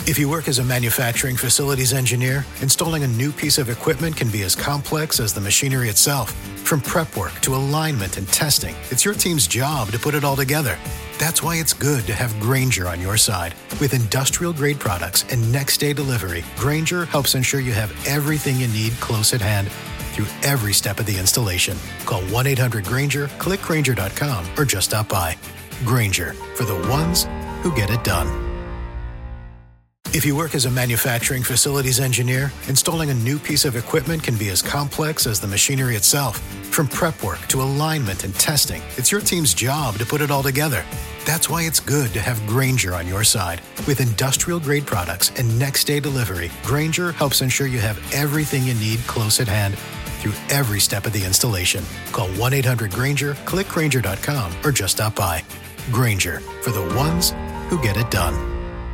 If you work as a manufacturing facilities engineer, installing a new piece of equipment can be as complex as the machinery itself. From prep work to alignment and testing, it's your team's job to put it all together. That's why it's good to have Grainger on your side. With industrial-grade products and next-day delivery, Grainger helps ensure you have everything you need close at hand through every step of the installation. Call 1-800-GRAINGER, click Grainger.com, or just stop by. Grainger, for the ones who get it done. If you work as a manufacturing facilities engineer, installing a new piece of equipment can be as complex as the machinery itself. From prep work to alignment and testing, it's your team's job to put it all together. That's why it's good to have Grainger on your side. With industrial-grade products and next-day delivery, Grainger helps ensure you have everything you need close at hand through every step of the installation. Call 1-800-GRAINGER, click Grainger.com, or just stop by. Grainger, for the ones who get it done.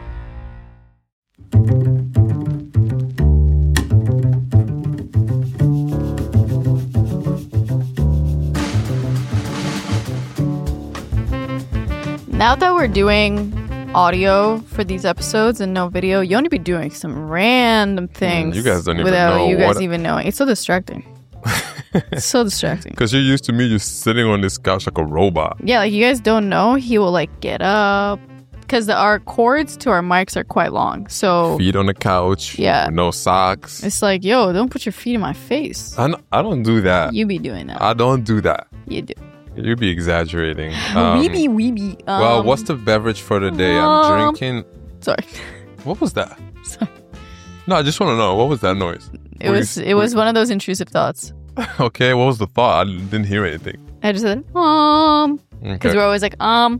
Now that we're doing audio for these episodes and no video, you only be doing some random things. You guys don't even without know. You guys even knowing. It's so distracting. It's so distracting. Because you're used to me just sitting on this couch like a robot. Yeah, like you guys don't know. He will like get up. Because our cords to our mics are quite long. So feet on the couch. Yeah. With no socks. It's like, yo, don't put your feet in my face. I don't do that. You be doing that. I don't do that. You do. You be exaggerating. Weeby. Well, what's the beverage for the day? I'm drinking. Sorry. What was that? Sorry. No, I just want to know. What was that noise? It was one of those intrusive thoughts. Okay, what was the thought? I didn't hear anything. I just said, Because we're always like,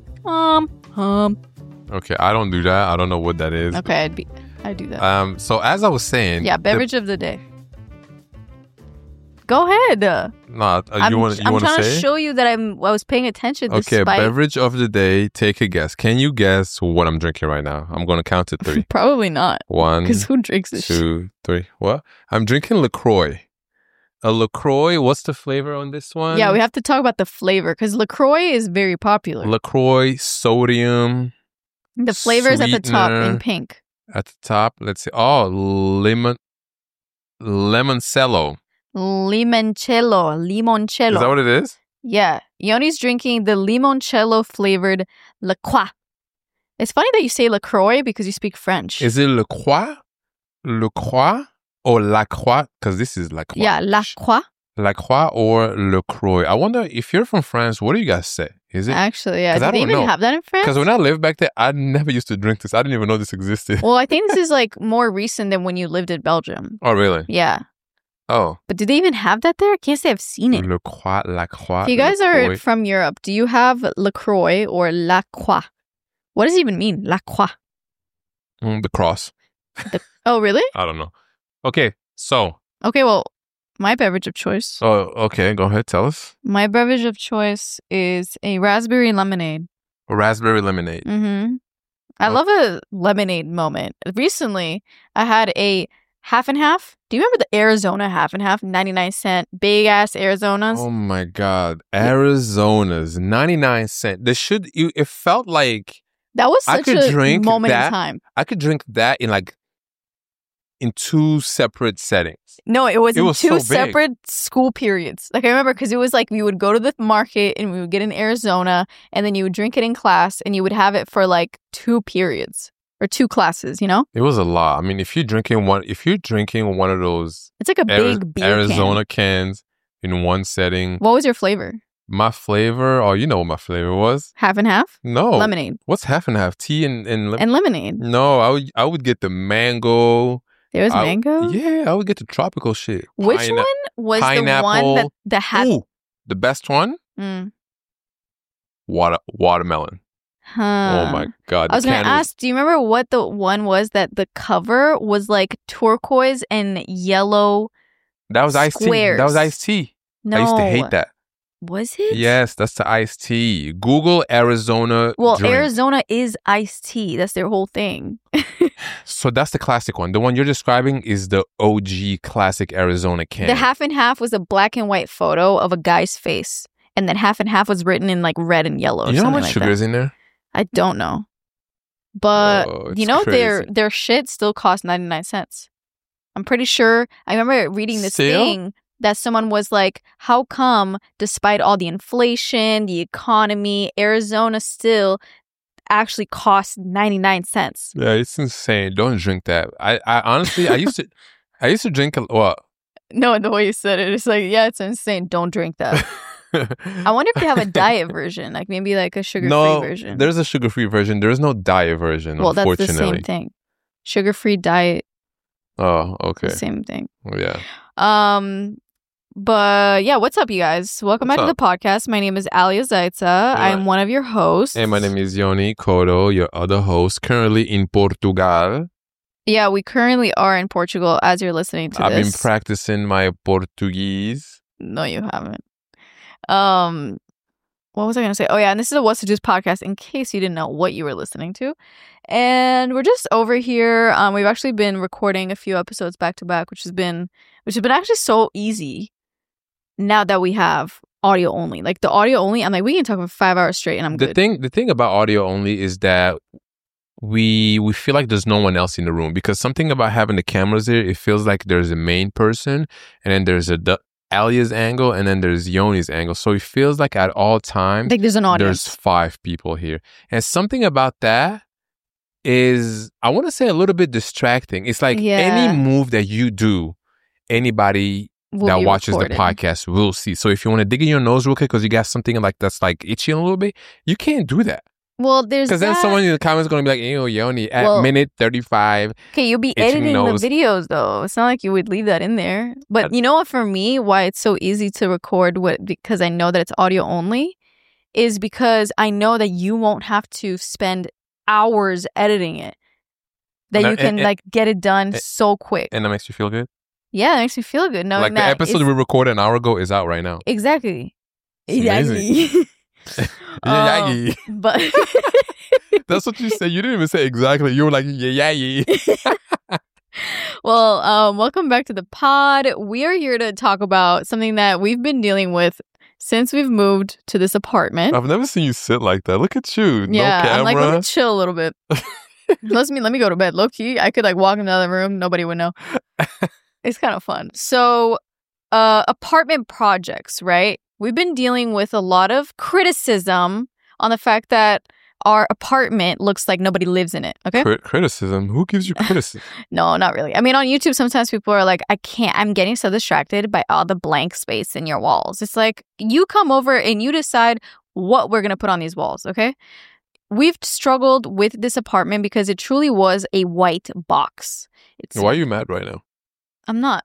Okay, I don't do that. I don't know what that is. Okay, I do that. So as I was saying, yeah, beverage of the day. Go ahead. No, you want to say? I'm trying to show you that I was paying attention. Okay, beverage of the day. Take a guess. Can you guess what I'm drinking right now? I'm gonna count to 3. Probably not. 1, because who drinks this? 2, 3. What? I'm drinking LaCroix. A LaCroix. What's the flavor on this one? Yeah, we have to talk about the flavor because LaCroix is very popular. LaCroix, sodium. The flavor is at the top in pink. At the top, let's see. Oh, Limoncello. Limoncello. Is that what it is? Yeah. Yoni's drinking the limoncello flavored La Croix. It's funny that you say LaCroix because you speak French. Is it Le Croix? Le Croix or La Croix? Because this is La Croix. Yeah, La Croix. La Croix or Le Croix. I wonder if you're from France, what do you guys say? Is it? Actually, yeah. Do they even have that in France? Because when I lived back there, I never used to drink this. I didn't even know this existed. Well, I think this is like more recent than when you lived in Belgium. Oh, really? Yeah. Oh. But do they even have that there? I can't say I've seen it. Le Croix, La Croix. If you guys are from Europe, do you have LaCroix or La Croix? What does it even mean? La Croix. The cross. Oh, really? I don't know. Okay, so. Okay, well, my beverage of choice. Oh, okay. Go ahead. Tell us. My beverage of choice is a raspberry lemonade. A raspberry lemonade. Mm-hmm. I love a lemonade moment. Recently, I had a half and half. Do you remember the Arizona half and half? 99-cent, big-ass Arizonas? Oh, my God. Arizonas, 99 cents. It felt like... That was such a moment in time. I could drink that in 2 separate settings. No, it was in 2 separate school periods. Like I remember because it was like we would go to the market and we would get in Arizona and then you would drink it in class and you would have it for like 2 periods or 2 classes, you know? It was a lot. I mean, if you're drinking one of those it's like a big beer Arizona cans in one setting. What was your flavor? My flavor? Oh, you know what my flavor was. Half and half? No. Lemonade. What's half and half? Tea and and lemonade. No, I would get the mango. There was mango? Yeah, I would get the tropical shit. Which one was pineapple. The one that had... Ooh, the best one? Watermelon. Huh. Oh my God. I was going to ask, do you remember what the one was that the cover was like turquoise and yellow That was iced tea. That was iced tea. No. I used to hate that. Was it? Yes, that's the iced tea. Google Arizona drink. Arizona is iced tea. That's their whole thing. So that's the classic one. The one you're describing is the OG classic Arizona can. The half and half was a black and white photo of a guy's face. And then half and half was written in like red and yellow. You know how much sugar is in there? I don't know. But crazy. their shit still costs 99 cents. I'm pretty sure. I remember reading this thing that someone was like, how come despite all the inflation, the economy, Arizona still actually costs 99 cents? Yeah, it's insane. Don't drink that. I honestly, I used to drink what? No, the way you said it, it's like, yeah, it's insane. Don't drink that. I wonder if they have a diet version, like maybe like a sugar-free version. There's a sugar-free version. There is no diet version, well, unfortunately. That's the same thing. Sugar-free diet. Oh, okay. The same thing. Yeah. But yeah, what's up, you guys? Welcome back to the podcast. My name is Alia Zaitza. Yeah. I'm one of your hosts. And my name is Yoni Cotto, your other host, currently in Portugal. Yeah, we currently are in Portugal as you're listening to this. I've been practicing my Portuguese. No, you haven't. What was I going to say? Oh, yeah, and this is a What's to Do's podcast in case you didn't know what you were listening to. And we're just over here. We've actually been recording a few episodes back to back, which has been actually so easy now that we have audio only. Like the audio only, I'm like, we can talk for 5 hours straight and I'm good. The thing about audio only is that we feel like there's no one else in the room, because something about having the cameras there, it feels like there's a main person and then there's Alia's angle and then there's Yoni's angle. So it feels like at all times like there's an audience. There's 5 people here. And something about that is, I want to say, a little bit distracting. It's like any move that you do, anybody that watches the podcast will see. So if you want to dig in your nose real quick because you got something like that's like itching a little bit, you can't do that. Well, there's because then someone in the comments is going to be like, ew, Yoni, at minute 35. Okay, you'll be editing the videos, though. It's not like you would leave that in there. But you know what, for me, why it's so easy to record because I know that it's audio only, is because I know that you won't have to spend hours editing it. That you can get it done so quick. And that makes you feel good? Yeah, that makes me feel good knowing that. Like the episode we recorded an hour ago is out right now. Exactly. It's amazing. But that's what you said. You didn't even say exactly. You were like, yeah. Well, welcome back to the pod. We are here to talk about something that we've been dealing with since we've moved to this apartment. I've never seen you sit like that. Look at you. Yeah, no camera. I'm like, let me chill a little bit. Let me go to bed. Low key, I could walk in the other room. Nobody would know. It's kind of fun. So, apartment projects, right? We've been dealing with a lot of criticism on the fact that our apartment looks like nobody lives in it. Okay. Criticism? Who gives you criticism? No, not really. I mean, on YouTube, sometimes people are like, I'm getting so distracted by all the blank space in your walls. It's like, you come over and you decide what we're going to put on these walls. Okay. We've struggled with this apartment because it truly was a white box. Why are you mad right now? I'm not.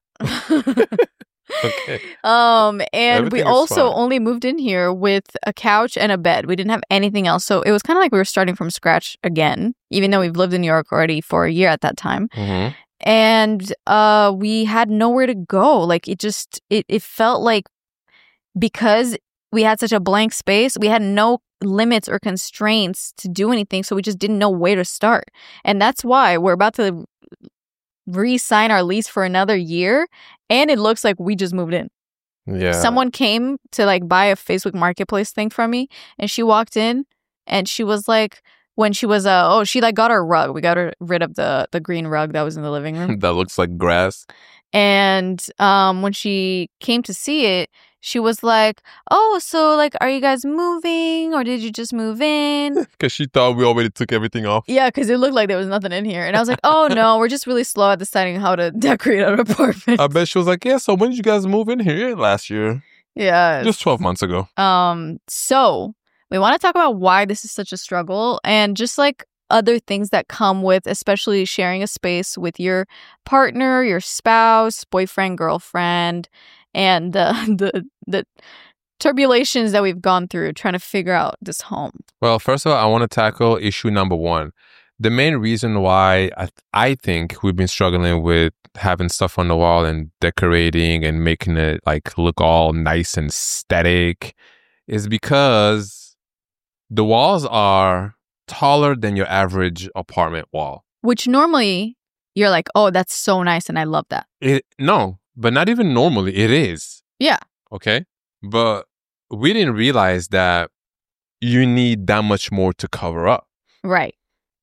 Okay. And everything we also only moved in here with a couch and a bed. We didn't have anything else. So it was kind of like we were starting from scratch again, even though we've lived in New York already for a year at that time. Mm-hmm. And we had nowhere to go. Like it felt like because we had such a blank space, we had no limits or constraints to do anything. So we just didn't know where to start. And that's why we're about to re-sign our lease for another year, and it looks like we just moved in. Yeah. Someone came to buy a Facebook Marketplace thing from me, and she walked in and she was like, when she was she got our rug. We got rid of the green rug that was in the living room. That looks like grass. And when she came to see it, she was like, oh, so are you guys moving or did you just move in? Because she thought we already took everything off. Yeah, because it looked like there was nothing in here. And I was like, oh, no, we're just really slow at deciding how to decorate our apartment. I bet she was like, yeah, so when did you guys move in here? Last year. Yeah. Just 12 months ago. So we want to talk about why this is such a struggle and just other things that come with, especially sharing a space with your partner, your spouse, boyfriend, girlfriend, and the turbulations that we've gone through trying to figure out this home. Well, first of all, I want to tackle issue number 1. The main reason why I think we've been struggling with having stuff on the wall and decorating and making it look all nice and aesthetic is because the walls are taller than your average apartment wall. Which normally you're like, oh, that's so nice and I love that. No, but not even normally. It is. Yeah. Okay. But we didn't realize that you need that much more to cover up. Right.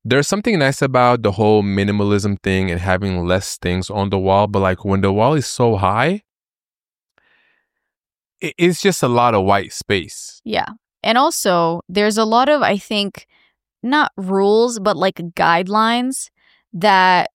there's something nice about the whole minimalism thing and having less things on the wall. But like when the wall is so high, it's just a lot of white space. Yeah. And also, there's a lot of, I think, not rules, but like guidelines that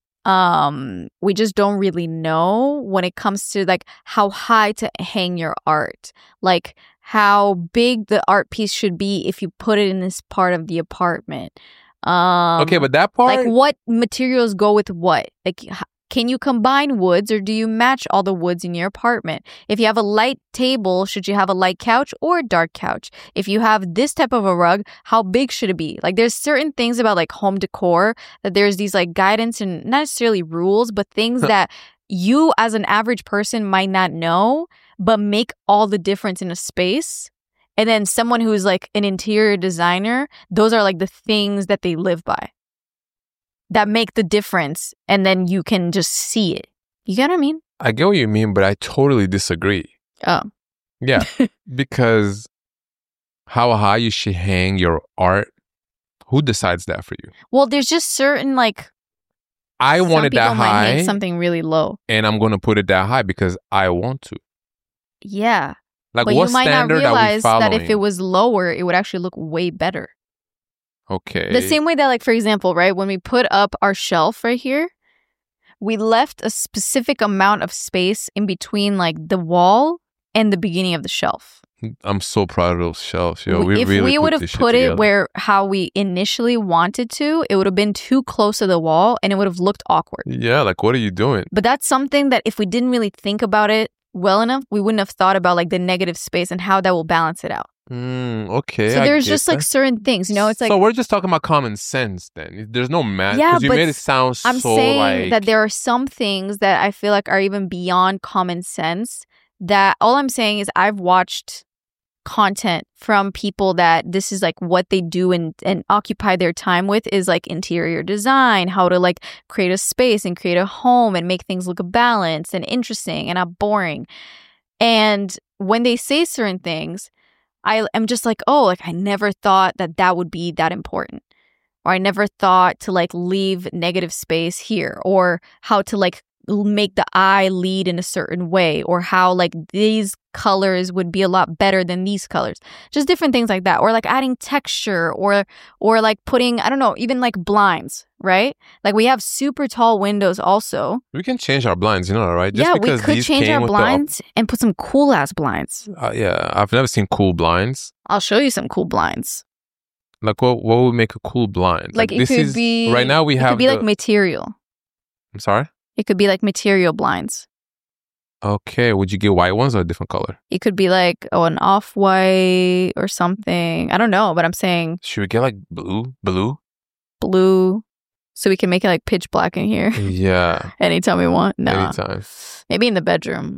we just don't really know when it comes to like how high to hang your art, like how big the art piece should be if you put it in this part of the apartment. Okay, but that part, like what materials go with what? Like, can you combine woods or do you match all the woods in your apartment? If you have a light table, should you have a light couch or a dark couch? If you have this type of a rug, how big should it be? Like there's certain things about like home decor that there's these like guidance and not necessarily rules, but things that you as an average person might not know, but make all the difference in a space. And then someone who's like an interior designer, those are like the things that they live by that make the difference, and then you can just see it. You get what I mean? I get what you mean, but I totally disagree. Oh. Yeah, because how high you should hang your art, who decides that for you? Well, there's just certain like... I want it that some people might high. hang something really low. And I'm going to put it that high because I want to. Yeah. Like but what you might not standard are we realize following? that if it was lower, it would actually look way better. Okay. The same way that, like, for example, right, when we put up our shelf right here, we left a specific amount of space in between, like, the wall and the beginning of the shelf. I'm so proud of those shelves. Yo, If we would have put it where how we initially wanted to, it would have been too close to the wall and it would have looked awkward. Yeah, like, what are you doing? But that's something that if we didn't really think about it well enough, we wouldn't have thought about, like, the negative space and how that will balance it out. Okay. So there's just like certain things, you know, it's like... So we're just talking about common sense then. There's no math. Yeah, because you made it sound I'm so saying like... that there are some things that I feel like are even beyond common sense, that all I'm saying is I've watched content from people that this is like what they do and occupy their time with is like interior design, how to like create a space and create a home and make things look balanced and interesting and not boring. And when they say certain things, I am just like, oh, like I never thought that that would be that important. Or I never thought to like leave negative space here, or how to like make the eye lead in a certain way, or how like these colors would be a lot better than these colors. Just different things like that. Or like adding texture or like putting, I don't know, even like blinds, right? Like we have super tall windows also. We can change our blinds, you know, right? Just yeah, we could change our blinds and put some cool ass blinds. Yeah, I've never seen cool blinds. I'll show you some cool blinds. Like what would make a cool blind? Like it could be... Right now we have... It could be like material. I'm sorry? It could be like material blinds. Okay, would you get white ones or a different color? It could be like, an off-white or something. I don't know, but I'm saying... Should we get like blue? Blue. So we can make it like pitch black in here. Yeah. Anytime we want. No. Anytime. Maybe in the bedroom.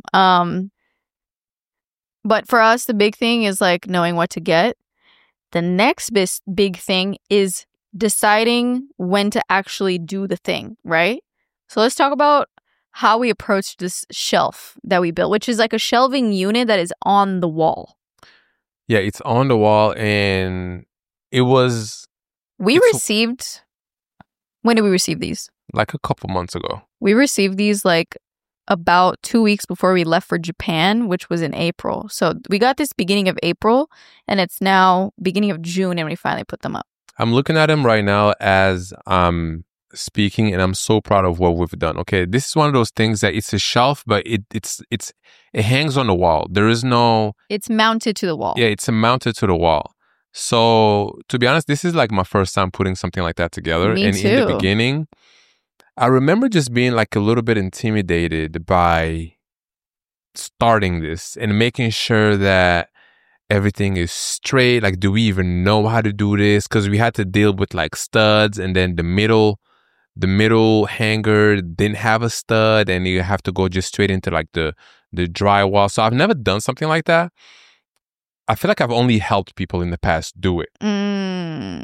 But for us, the big thing is like knowing what to get. The next big thing is deciding when to actually do the thing, right? So let's talk about how we approached this shelf that we built, which is like a shelving unit that is on the wall. Yeah, it's on the wall, and it was... When did we receive these? Like a couple months ago. We received these like about 2 weeks before we left for Japan, which was in April. So we got this beginning of April, and it's now beginning of June, and we finally put them up. I'm looking at them right now as speaking, and I'm so proud of what we've done. Okay, this is one of those things that it's a shelf, but it hangs on the wall. There is no... It's mounted to the wall. Yeah, it's mounted to the wall. So to be honest, this is like my first time putting something like that together. Me too. In the beginning, I remember just being like a little bit intimidated by starting this and making sure that everything is straight. Like, do we even know how to do this? Because we had to deal with like studs, and then the middle hanger didn't have a stud, and you have to go just straight into like the drywall. So I've never done something like that. I feel like I've only helped people in the past do it.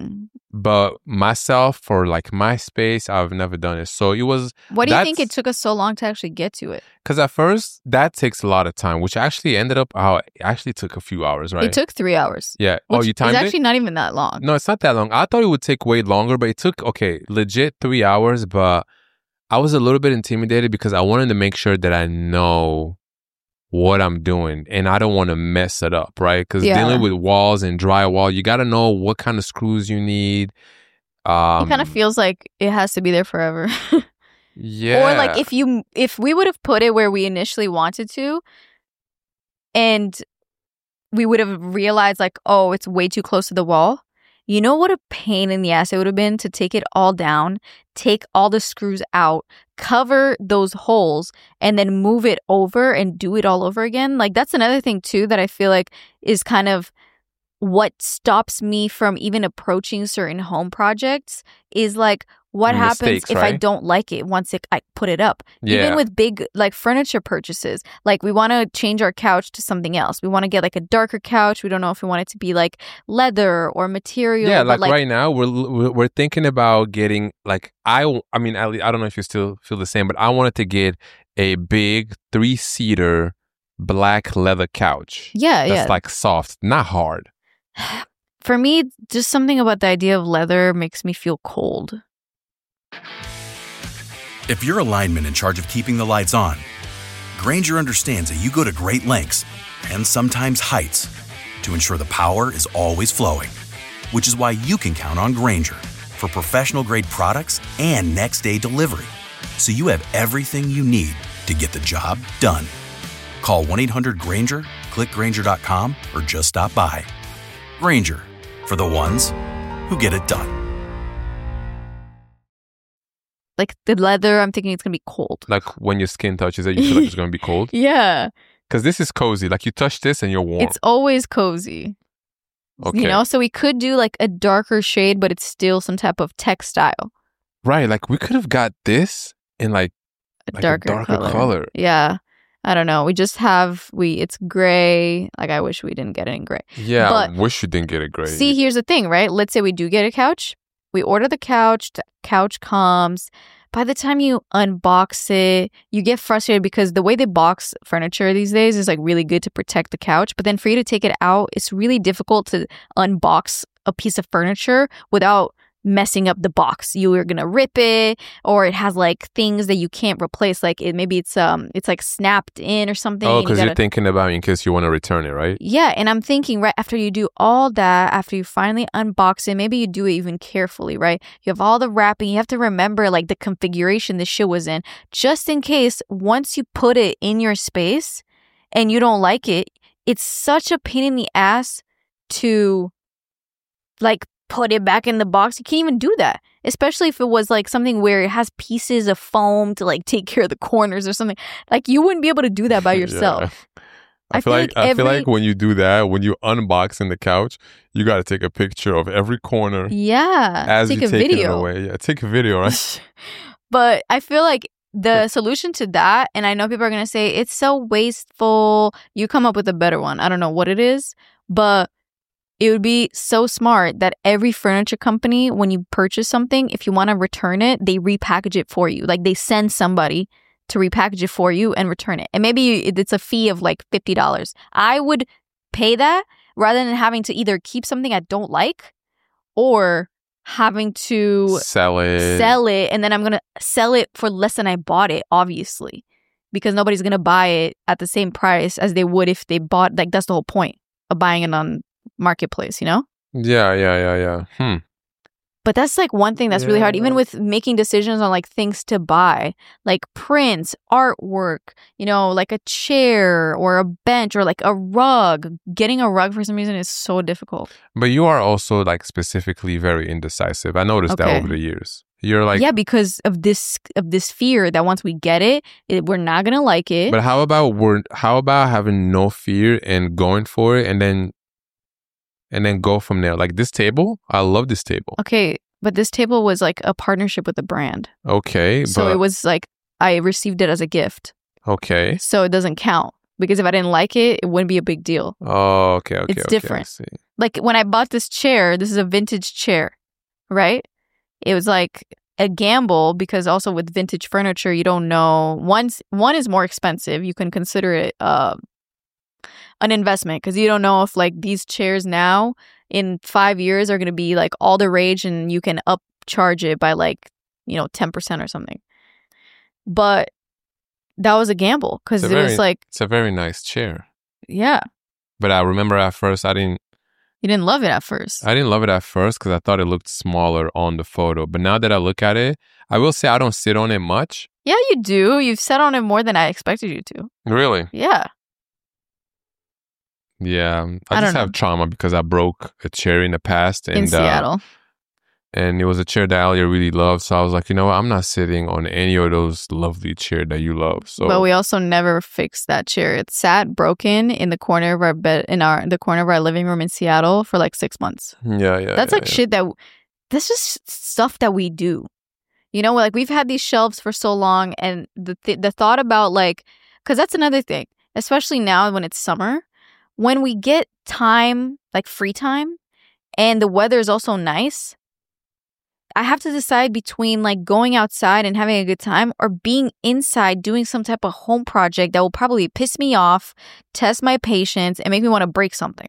But myself, for like my space, I've never done it. So it was... What do you think it took us so long to actually get to it? Because at first, that takes a lot of time, which actually ended up... it actually took a few hours, right? It took 3 hours. Yeah. Oh, you timed it? It's actually not even that long. No, it's not that long. I thought it would take way longer, but it took, legit 3 hours. But I was a little bit intimidated because I wanted to make sure that I know what I'm doing and I don't want to mess it up, right? Because dealing with walls and drywall, you got to know what kind of screws you need. It kind of feels like it has to be there forever. Yeah. Or like if we would have put it where we initially wanted to, and we would have realized like, oh, it's way too close to the wall. You know what a pain in the ass it would have been to take it all down, take all the screws out, cover those holes, and then move it over and do it all over again. Like that's another thing too that I feel like is kind of what stops me from even approaching certain home projects is like what happens if I don't like it once I put it up. Yeah. Even with big like furniture purchases, like we want to change our couch to something else. We want to get like a darker couch. We don't know if we want it to be like leather or material. Yeah, like right now we're thinking about getting like I mean I don't know if you still feel the same, but I wanted to get a big 3-seater black leather couch. Yeah, that's like soft, not hard. For me, just something about the idea of leather makes me feel cold. If you're a lineman in charge of keeping the lights on, Grainger understands that you go to great lengths and sometimes heights to ensure the power is always flowing, which is why you can count on Grainger for professional-grade products and next-day delivery, so you have everything you need to get the job done. Call 1-800-GRAINGER, click Grainger.com, or just stop by. Grainger, for the ones who get it done. Like the leather, I'm thinking it's going to be cold. Like when your skin touches it, you feel like it's going to be cold? Yeah. Because this is cozy. Like you touch this and you're warm. It's always cozy. Okay. You know, so we could do like a darker shade, but it's still some type of textile. Right. Like we could have got this in like a darker color. Yeah. I don't know. We just have, it's gray. Like I wish we didn't get it in gray. Yeah, I wish you didn't get it gray. See, here's the thing, right? Let's say we do get a couch. We order the couch comes. By the time you unbox it, you get frustrated because the way they box furniture these days is like really good to protect the couch. But then for you to take it out, it's really difficult to unbox a piece of furniture without messing up the box. You are gonna rip it, or it has like things that you can't replace. Like maybe it's like snapped in or something. Oh, because you're thinking about it in case you want to return it, right? Yeah, and I'm thinking right after you do all that, after you finally unbox it, maybe you do it even carefully, right? You have all the wrapping. You have to remember like the configuration this shit was in, just in case once you put it in your space and you don't like it. It's such a pain in the ass to like put it back in the box. You can't even do that, especially if it was like something where it has pieces of foam to like take care of the corners or something. Like you wouldn't be able to do that by yourself. Yeah. I feel like when you do that, when you unboxing the couch, you got to take a picture of every corner. Yeah, as take you take it away. Yeah, take a video, right? But I feel like the solution to that, and I know people are gonna say it's so wasteful. You come up with a better one. I don't know what it is, but it would be so smart that every furniture company, when you purchase something, if you want to return it, they repackage it for you. Like they send somebody to repackage it for you and return it. And maybe it's a fee of like $50. I would pay that rather than having to either keep something I don't like or having to sell it. And then I'm going to sell it for less than I bought it, obviously, because nobody's going to buy it at the same price as they would if they bought, like that's the whole point of buying it on Marketplace, you know? Yeah. But that's like one thing that's really hard, even with making decisions on like things to buy, like prints, artwork, you know, like a chair or a bench or like a rug. Getting a rug for some reason is so difficult. But you are also like specifically very indecisive. I noticed that over the years. You're like, yeah, because of this fear that once we get it, we're not gonna like it. But how about having no fear and going for it and then go from there? Like this table, I love this table. Okay, but this table was like a partnership with a brand. Okay, so it was like I received it as a gift. Okay, so it doesn't count because if I didn't like it, it wouldn't be a big deal. Oh, okay, it's different. Like when I bought this chair, this is a vintage chair. right? It was like a gamble because also with vintage furniture, you don't know. One is more expensive. You can consider it an investment because you don't know if like these chairs now in 5 years are going to be like all the rage and you can upcharge it by like, 10% or something. But that was a gamble because it was like... It's a very nice chair. Yeah. But I remember at first You didn't love it at first. I didn't love it at first because I thought it looked smaller on the photo. But now that I look at it, I will say I don't sit on it much. Yeah, you do. You've sat on it more than I expected you to. Really? Yeah. Yeah. I just have trauma because I broke a chair in the past. In Seattle. And it was a chair that Alia really loved. So I was like, you know what? I'm not sitting on any of those lovely chairs that you love. So, but we also never fixed that chair. It sat broken in the corner of our bed, the corner of our living room in Seattle for like 6 months. Yeah. That's shit that's just stuff that we do. Like we've had these shelves for so long, and the thought about like, because that's another thing, especially now when it's summer, when we get time, like free time, and the weather is also nice, I have to decide between like going outside and having a good time or being inside doing some type of home project that will probably piss me off, test my patience, and make me want to break something.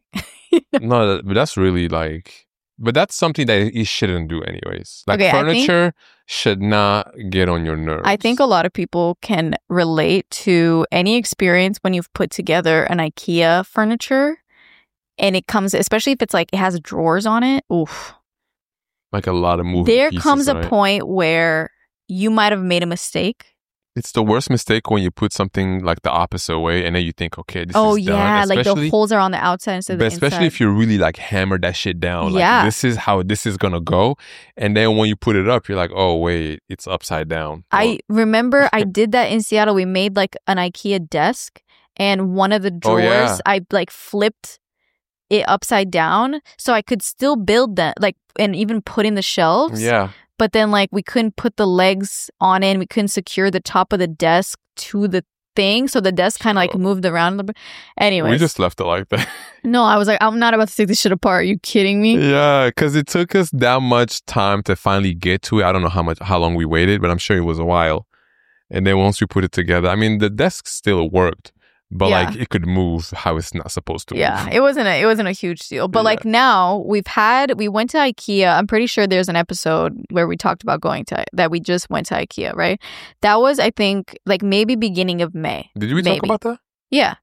No, but that's really like... But that's something that you shouldn't do anyways. Like furniture should not get on your nerves. I think a lot of people can relate to any experience when you've put together an IKEA furniture and it comes, especially if it's like it has drawers on it. Oof. Like a lot of moving There pieces, comes a point where you might have made a mistake. It's the worst mistake when you put something like the opposite way and then you think, okay, this is done. Oh, yeah. Like the holes are on the outside instead of the inside. Especially if you really like hammer that shit down. Like, this is how this is going to go. And then when you put it up, you're like, oh, wait, it's upside down. I remember I did that in Seattle. We made like an IKEA desk and one of the drawers, I like flipped it upside down so I could still build that, like, and even put in the shelves. Yeah. But then, like, we couldn't put the legs on it. And we couldn't secure the top of the desk to the thing. So the desk kind of, like, moved around a little bit. Anyways. We just left it like that. No, I was like, I'm not about to take this shit apart. Are you kidding me? Yeah, because it took us that much time to finally get to it. I don't know how long we waited, but I'm sure it was a while. And then once we put it together, I mean, the desk still worked. But like it could move how it's not supposed to move. Yeah, it wasn't a huge deal. But like now we went to IKEA. I'm pretty sure there's an episode where we talked about that we just went to IKEA, right? That was, I think, like maybe beginning of May. Did we talk about that? Yeah.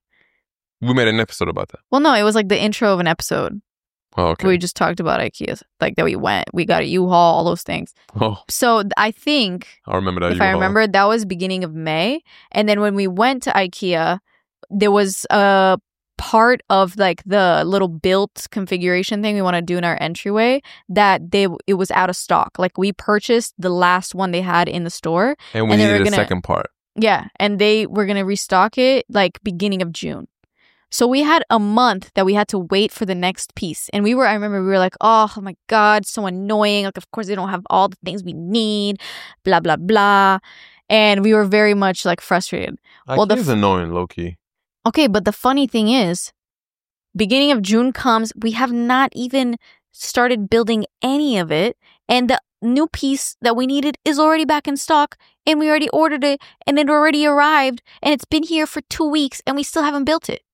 We made an episode about that. Well, no, it was like the intro of an episode. Oh, okay. We just talked about IKEA, like that we got a U-Haul, all those things. Oh. So I think I remember that. If I remember, that was beginning of May, and then when we went to IKEA, there was a part of like the little built configuration thing we want to do in our entryway that it was out of stock. Like we purchased the last one they had in the store. And we needed a second part. Yeah. And they were going to restock it like beginning of June. So we had a month that we had to wait for the next piece. And I remember we were like, oh my God, so annoying. Like, of course, they don't have all the things we need, blah, blah, blah. And we were very much like frustrated. IKEA is annoying, low-key. Okay, but the funny thing is, beginning of June comes, we have not even started building any of it, and the new piece that we needed is already back in stock, and we already ordered it, and it already arrived, and it's been here for 2 weeks, and we still haven't built it.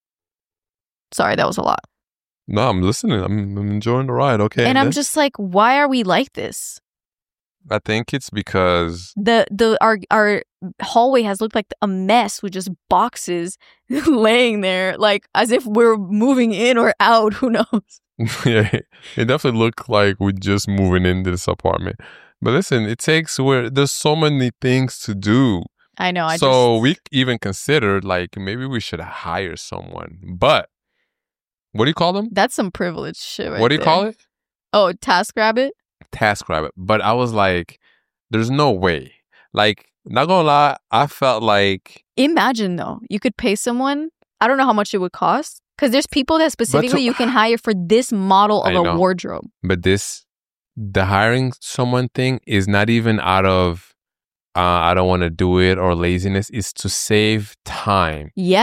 Sorry, that was a lot. No, I'm listening. I'm enjoying the ride, okay. And I'm just like, why are we like this? I think it's because our hallway has looked like a mess with just boxes laying there, like as if we're moving in or out. Who knows? Yeah, it definitely looked like we're just moving into this apartment. But listen, there's so many things to do. I know. We even considered like maybe we should hire someone. But what do you call them? That's some privileged shit. What do you call it? Oh, TaskRabbit. TaskRabbit. But I was like, there's no way. Like, not gonna lie, I felt like... Imagine, though, you could pay someone, I don't know how much it would cost, because there's people that specifically you can hire for this model of a wardrobe. But the hiring someone thing is not even out of, I don't want to do it or laziness. It's to save time. Yeah.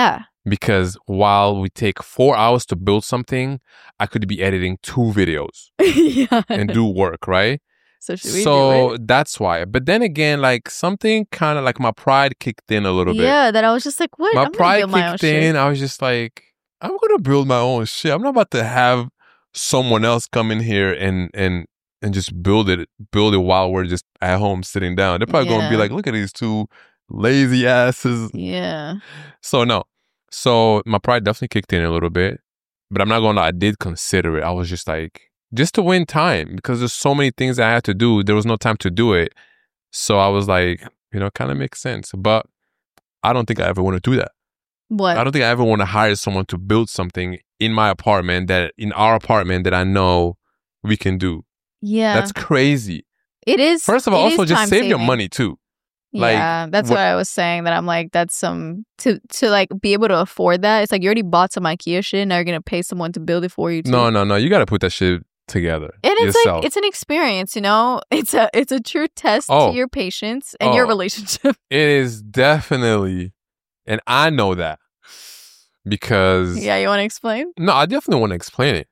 because while we take 4 hours to build something, I could be editing 2 videos and do work, right? So should we do it? That's why. But then again, like something kind of like my pride kicked in a little bit. Yeah, that I was just like, what? My pride kicked in. I was just like, I'm going to build my own shit. I'm not about to have someone else come in here and just build it while we're just at home sitting down. They're probably going to be like, look at these 2 lazy asses. Yeah. So no. So my pride definitely kicked in a little bit. But I'm not going to lie, I did consider it. I was just like, just to win time, because there's so many things I had to do. There was no time to do it. So I was like, kind of makes sense. But I don't think I ever want to do that. What? I don't think I ever want to hire someone to build something in our apartment that I know we can do. Yeah. That's crazy. It is. First of all, also just save your money too. Yeah, that's what I was saying. That I'm like, that's some to like be able to afford that. It's like you already bought some IKEA shit. Now you're gonna pay someone to build it for you too. No. You got to put that shit together. And it's yourself. like it's an experience, It's a true test to your patience and your relationship. It is definitely, and I know that because you want to explain? No, I definitely want to explain it.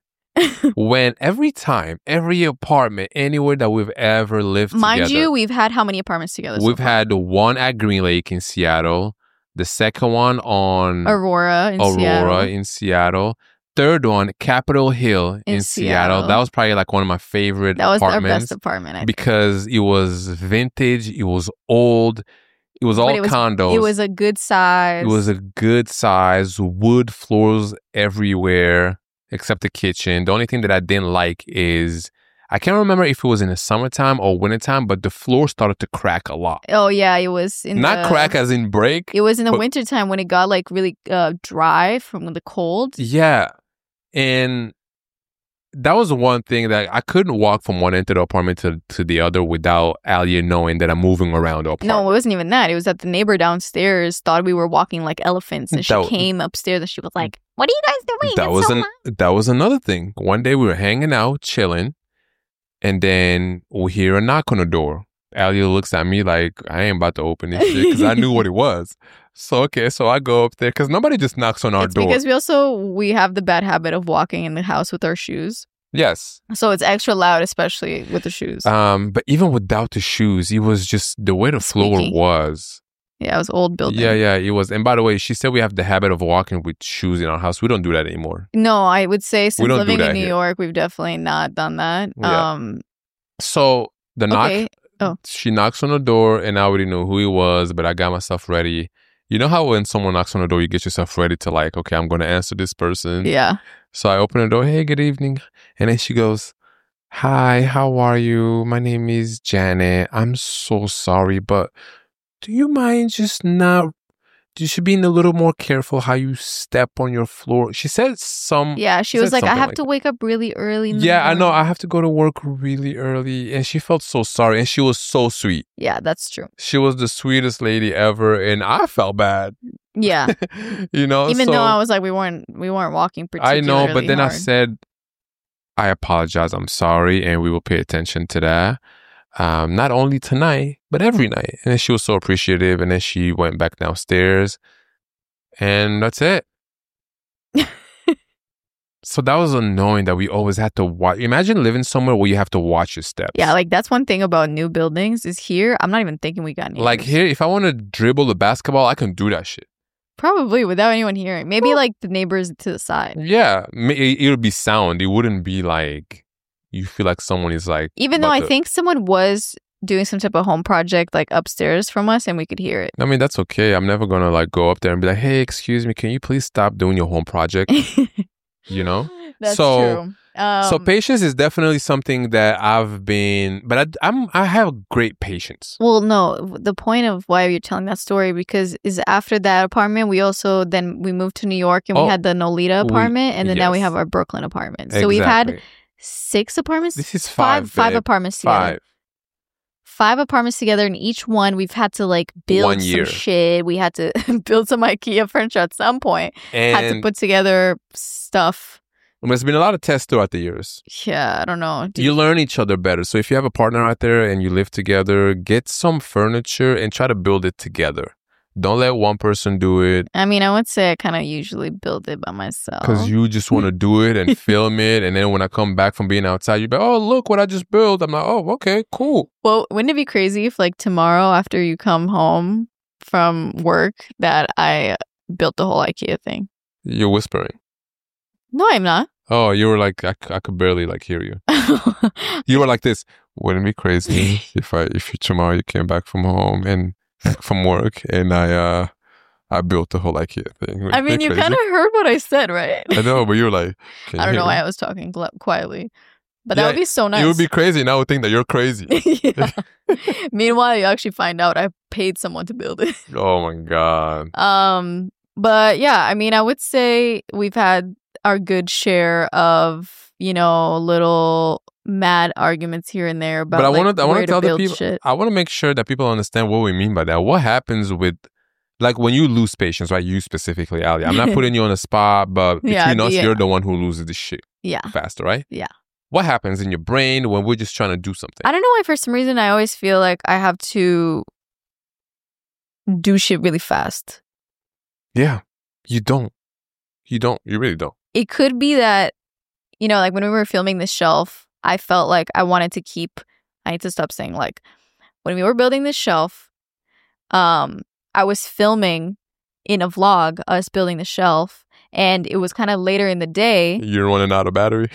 Every apartment, anywhere that we've ever lived together. Mind you, we've had how many apartments together? We've had one at Green Lake in Seattle, the second one on Aurora in Seattle. Third one, Capitol Hill in Seattle. That was probably like one of my favorite apartments. That was our best apartment, I think. Because it was vintage, it was old, it was condos. It was a good size. Wood floors everywhere except the kitchen. The only thing that I didn't like is, I can't remember if it was in the summertime or wintertime, but the floor started to crack a lot. Oh, yeah, it was crack as in break. It was in the wintertime when it got like really dry from the cold. Yeah. And that was one thing that I couldn't walk from one end of the apartment to the other without Alia knowing that I'm moving around the apartment. No, it wasn't even that. It was that the neighbor downstairs thought we were walking like elephants. And she came upstairs and she was like, what are you guys doing? That was another thing. One day we were hanging out, chilling, and then we hear a knock on the door. Alia looks at me like, I ain't about to open this shit because I knew what it was. So I go up there because nobody just knocks on our door. Because we have the bad habit of walking in the house with our shoes. Yes. So it's extra loud, especially with the shoes. But even without the shoes, it was just the way the floor was. Yeah, it was old building. Yeah, it was. And by the way, she said we have the habit of walking with shoes in our house. We don't do that anymore. No, I would say since living in New York, we've definitely not done that. Yeah. So the knock, she knocks on the door and I already knew who he was, but I got myself ready. You know how when someone knocks on the door, you get yourself ready to like, okay, I'm going to answer this person. Yeah. So I open the door. Hey, good evening. And then she goes, hi, how are you? My name is Janet. I'm so sorry, but do you mind just not... You should be a little more careful how you step on your floor. She said Yeah, she was like, I have to wake up really early. I know. I have to go to work really early. And she felt so sorry. And she was so sweet. Yeah, that's true. She was the sweetest lady ever. And I felt bad. Yeah. Even though I was like, we weren't walking particularly I know, but then hard. I said, I apologize. I'm sorry. And we will pay attention to that. Not only tonight, but every night. And then she was so appreciative. And then she went back downstairs. And that's it. So that was annoying that we always had to watch. Imagine living somewhere where you have to watch your steps. Yeah, like that's one thing about new buildings is here. I'm not even thinking we got neighbors. Like here, if I want to dribble the basketball, I can do that shit. Probably without anyone hearing. Maybe like the neighbors to the side. Yeah, it would be sound. It wouldn't be like you feel like someone is like... Even though I think someone was doing some type of home project like upstairs from us and we could hear it. I mean, that's okay. I'm never going to like go up there and be like, hey, excuse me, can you please stop doing your home project? You know? That's true. So patience is definitely something that I've been... But I have great patience. Well, no. The point of why you're telling that story because is after that apartment, we moved to New York and we had the Nolita apartment and then now we have our Brooklyn apartment. So we've had 6 apartments? This is 5 apartments together. 5 apartments together, and each one we've had to like build some shit. We had to build some IKEA furniture at some point. And had to put together stuff. There's been a lot of tests throughout the years. Yeah, I don't know. You learn each other better. So if you have a partner out there and you live together, get some furniture and try to build it together. Don't let one person do it. I mean, I would say I kind of usually build it by myself. Because you just want to do it and film it. And then when I come back from being outside, you're like, oh, look what I just built. I'm like, oh, okay, cool. Well, wouldn't it be crazy if like tomorrow after you come home from work that I built the whole IKEA thing? You're whispering. No, I'm not. Oh, you were like, I could barely like hear you. You were like this. Wouldn't it be crazy if tomorrow you came back from home and from work and I built the whole IKEA thing? I mean, you kind of heard what I said, right? I know, but you were like, I don't know why I was talking quietly. But that would be so nice. You would be crazy and I would think that you're crazy. Yeah. Meanwhile, you actually find out I paid someone to build it. Oh my God. But yeah, I mean, I would say we've had our good share of, little mad arguments here and there about. But I want to tell the people. Shit. I want to make sure that people understand what we mean by that. What happens with, like, when you lose patience, right? You specifically, Ali. I'm not putting you on the spot, but between us, you're the one who loses the shit. Yeah. Faster, right? Yeah. What happens in your brain when we're just trying to do something? I don't know why. For some reason, I always feel like I have to do shit really fast. Yeah. You don't. You really don't. It could be that, like when we were filming this shelf, I felt like I wanted to I need to stop saying like, when we were building this shelf, I was filming in a vlog, us building the shelf, and it was kind of later in the day. You're running out of battery?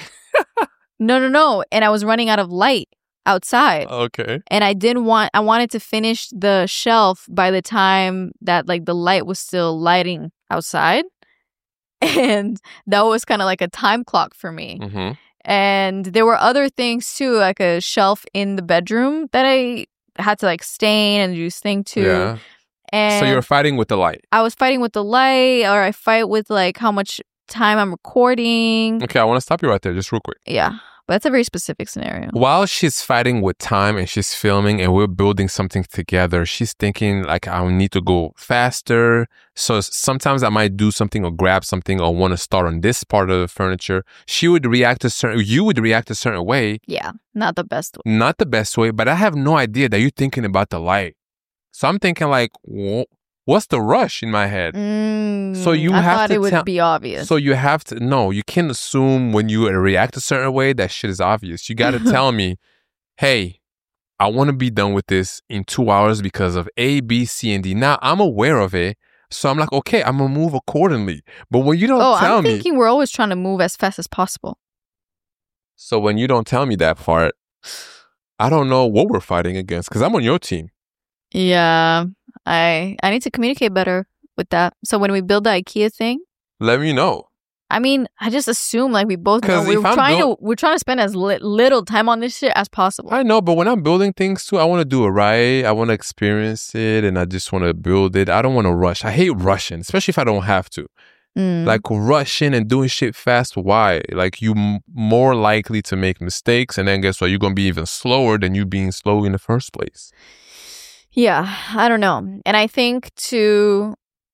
No. And I was running out of light outside. Okay. And I wanted to finish the shelf by the time that like the light was still lighting outside. And that was kind of like a time clock for me. Mm-hmm. And there were other things too, like a shelf in the bedroom that I had to like stain and do thing too. Yeah. And so you're fighting with the light. I was fighting with the light, or I fight with like how much time I'm recording. Okay, I want to stop you right there just real quick. Yeah. But that's a very specific scenario. While she's fighting with time and she's filming and we're building something together, she's thinking like, I need to go faster. So sometimes I might do something or grab something or want to start on this part of the furniture. You would react a certain way. Yeah, not the best way. Not the best way, but I have no idea that you're thinking about the light. So I'm thinking like, what's the rush in my head? So I thought it would be obvious. So you have to, no, you can't assume when you react a certain way that shit is obvious. You got to tell me, hey, I want to be done with this in 2 hours because of A, B, C, and D. Now I'm aware of it. So I'm like, okay, I'm going to move accordingly. But when you don't tell me. I'm thinking we're always trying to move as fast as possible. So when you don't tell me that part, I don't know what we're fighting against because I'm on your team. Yeah. I need to communicate better with that. So when we build the IKEA thing, let me know. I mean, I just assume like we both know we're trying to spend as little time on this shit as possible. I know, but when I'm building things too, I want to do it right. I want to experience it, and I just want to build it. I don't want to rush. I hate rushing, especially if I don't have to. Like rushing and doing shit fast. Why? Like you more likely to make mistakes, and then guess what? You're gonna be even slower than you being slow in the first place. Yeah, I don't know. And I think too,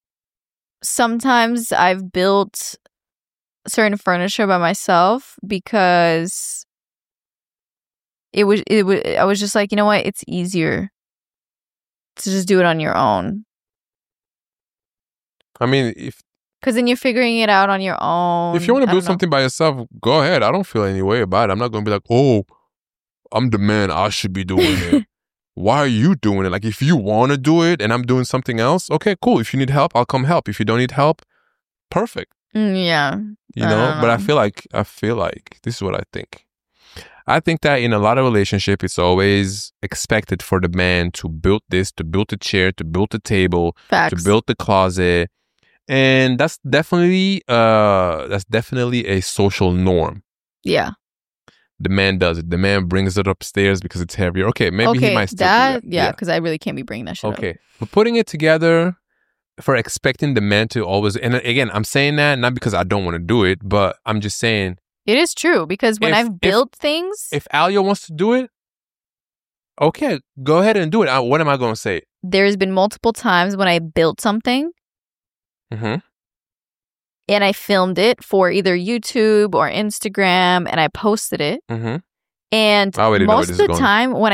sometimes I've built certain furniture by myself because I was just like, you know what? It's easier to just do it on your own. I mean, because then you're figuring it out on your own. If you want to build something by yourself, go ahead. I don't feel any way about it. I'm not going to be like, oh, I'm the man. I should be doing it. Why are you doing it? Like, if you want to do it and I'm doing something else, okay, cool. If you need help, I'll come help. If you don't need help, perfect. Yeah. You know, but I feel like this is what I think. I think that in a lot of relationships, it's always expected for the man to build this, to build the chair, to build the table, Facts. to build the closet. And that's definitely a social norm. Yeah. The man does it. The man brings it upstairs because it's heavier. Okay, maybe he might still do that. Yeah, because I really can't be bringing that shit up. Okay, but putting it together for expecting the man to always, and again, I'm saying that not because I don't want to do it, but I'm just saying. It is true because when I've built things. If Alio wants to do it, okay, go ahead and do it. What am I going to say? There's been multiple times when I built something. Mm-hmm. And I filmed it for either YouTube or Instagram, and I posted it. Mm-hmm. And most of the time, when I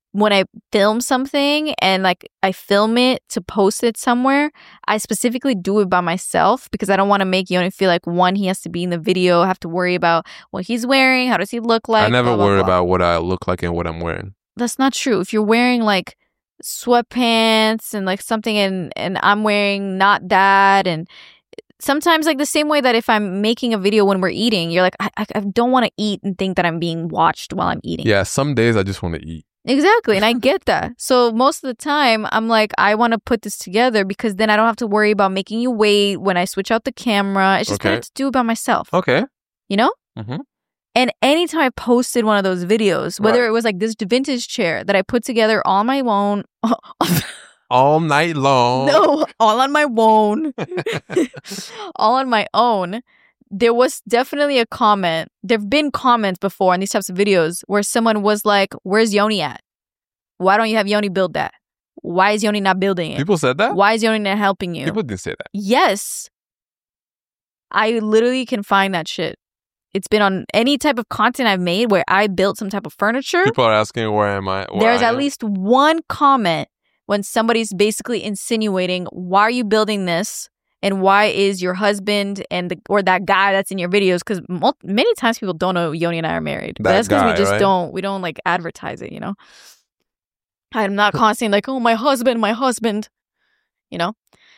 when I film something and like I film it to post it somewhere, I specifically do it by myself because I don't want to make Yoni feel like, one, he has to be in the video, have to worry about what he's wearing, how does he look like. I never blah, blah, worry blah. about what I look like and what I'm wearing. That's not true. If you're wearing like sweatpants and like something and I'm wearing not that, and sometimes like the same way that if I'm making a video when we're eating, you're like, I don't want to eat and think that I'm being watched while I'm eating. Yeah, some days I just want to eat. Exactly. And I get that. So most of the time I'm like, I want to put this together because then I don't have to worry about making you wait when I switch out the camera. It's just better to do it by myself. Okay. You know? Mm-hmm. And anytime I posted one of those videos, whether it was like this vintage chair that I put together on my own. All night long. No, all on my own. All on my own. There was definitely a comment. There have been comments before on these types of videos where someone was like, where's Yoni at? Why don't you have Yoni build that? Why is Yoni not building it? People said that? Why is Yoni not helping you? People didn't say that. Yes. I literally can find that shit. It's been on any type of content I've made where I built some type of furniture. People are asking where am I? There's at least one comment when somebody's basically insinuating, why are you building this? And why is your husband or that guy that's in your videos? Because many times people don't know Yoni and I are married. But that's because we just don't like advertise it, you know? I'm not constantly like, oh, my husband, you know?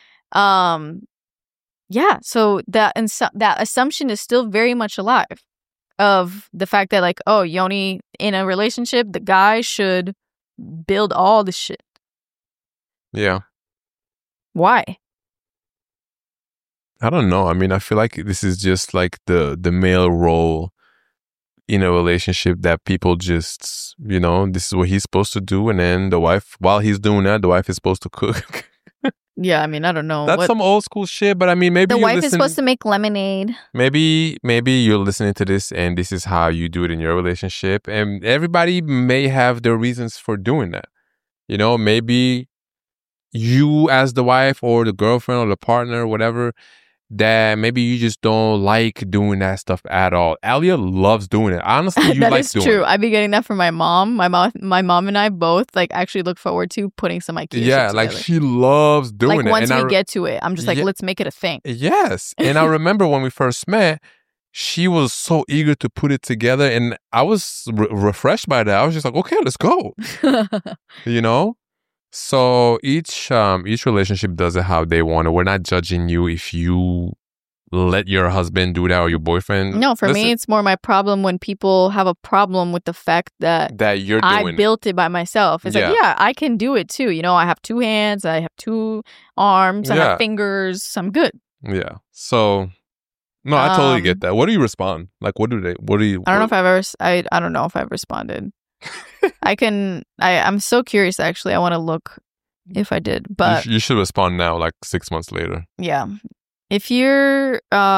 Yeah, so that assumption is still very much alive of the fact that like, oh, Yoni in a relationship, the guy should build all the shit. Yeah. Why? I don't know. I mean, I feel like this is just like the male role in a relationship that people just, you know, this is what he's supposed to do. And then the wife, while he's doing that, the wife is supposed to cook. Yeah, I mean, I don't know. That's some old school shit, but I mean, maybe the wife is supposed to make lemonade. Maybe you're listening to this and this is how you do it in your relationship. And everybody may have their reasons for doing that. You know, maybe you as the wife or the girlfriend or the partner, whatever, that maybe you just don't like doing that stuff at all. Alia loves doing it. Honestly, you that like is doing true. it. I've been getting that from my mom. My mom and I both like actually look forward to putting some IKEA shit together. Like she loves doing like it. Once we get to it, I'm just like, let's make it a thing. Yes. And I remember when we first met, she was so eager to put it together. And I was refreshed by that. I was just like, okay, let's go. You know? So each relationship does it how they want it. We're not judging you if you let your husband do that or your boyfriend. No, for me, it's more my problem when people have a problem with the fact that you're doing I built it by myself. It's like, yeah, I can do it too. You know, I have 2 hands, I have 2 arms, I have fingers. I'm good. Yeah. So, no, I totally get that. What do you respond? Like, I don't know if I've ever. I don't know if I've responded. I'm so curious, actually. I want to look if I did, but you should respond now, like 6 months later. Yeah. If you're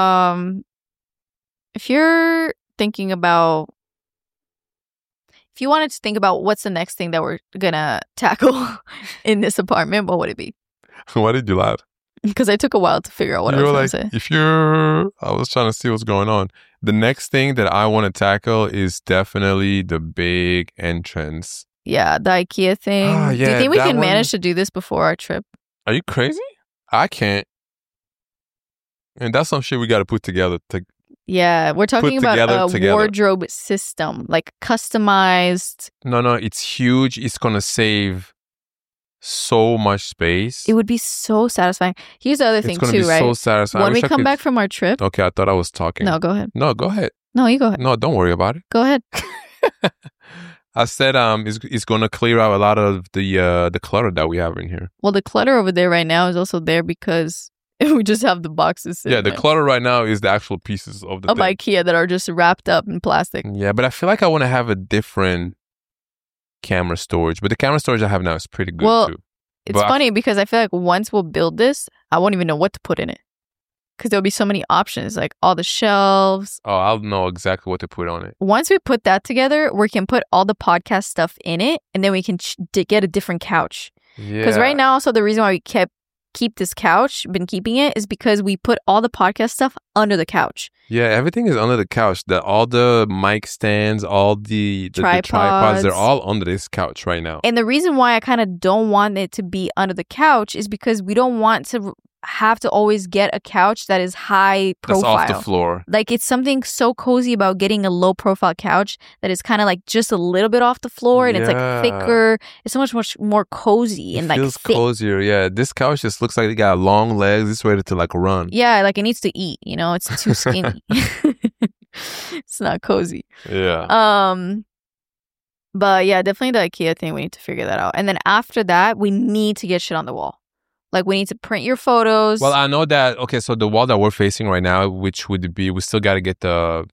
thinking about, if you wanted to think about what's the next thing that we're gonna tackle in this apartment, what would it be? Why did you laugh? Because I took a while to figure out what I was going to say. I was trying to see what's going on. The next thing that I want to tackle is definitely the big entrance. Yeah, the IKEA thing. Yeah, do you think we can manage to do this before our trip? Are you crazy? I can't. And that's some shit we got to put together. Yeah, we're talking about a wardrobe system, like customized. No, it's huge. It's going to save so much space. It would be so satisfying. Here's the other thing too, right? It's going to be so satisfying. When we come back from our trip. Okay, I thought I was talking. No, go ahead. No, go ahead. No, you go ahead. No, don't worry about it. Go ahead. I said it's going to clear out a lot of the clutter that we have in here. Well, the clutter over there right now is also there because we just have the boxes. Yeah, the clutter right now is the actual pieces of IKEA that are just wrapped up in plastic. Yeah, but I feel like I want to have a different camera storage. But the camera storage I have now is pretty good too. It's funny because I feel like once we'll build this, I won't even know what to put in it. Because there'll be so many options, like all the shelves. Oh, I'll know exactly what to put on it. Once we put that together, we can put all the podcast stuff in it, and then we can get a different couch. Yeah. Because right now, also the reason why we keep this couch, been keeping it, is because we put all the podcast stuff under the couch. Yeah, everything is under the couch. All the mic stands, all the tripods, they're all under this couch right now. And the reason why I kind of don't want it to be under the couch is because we don't want to have to always get a couch that is high profile. That's off the floor. Like, it's something so cozy about getting a low profile couch that is kind of like just a little bit off the floor, and it's like thicker. It's so much more cozy and like feels thick. Cozier. Yeah, this couch just looks like it got long legs. It's ready to like run. Yeah, like it needs to eat. You know, it's too skinny. It's not cozy. Yeah. But yeah, definitely the IKEA thing. We need to figure that out. And then after that, we need to get shit on the wall. Like, we need to print your photos. Well, I know that. Okay, so the wall that we're facing right now, which would be, we still got to get the.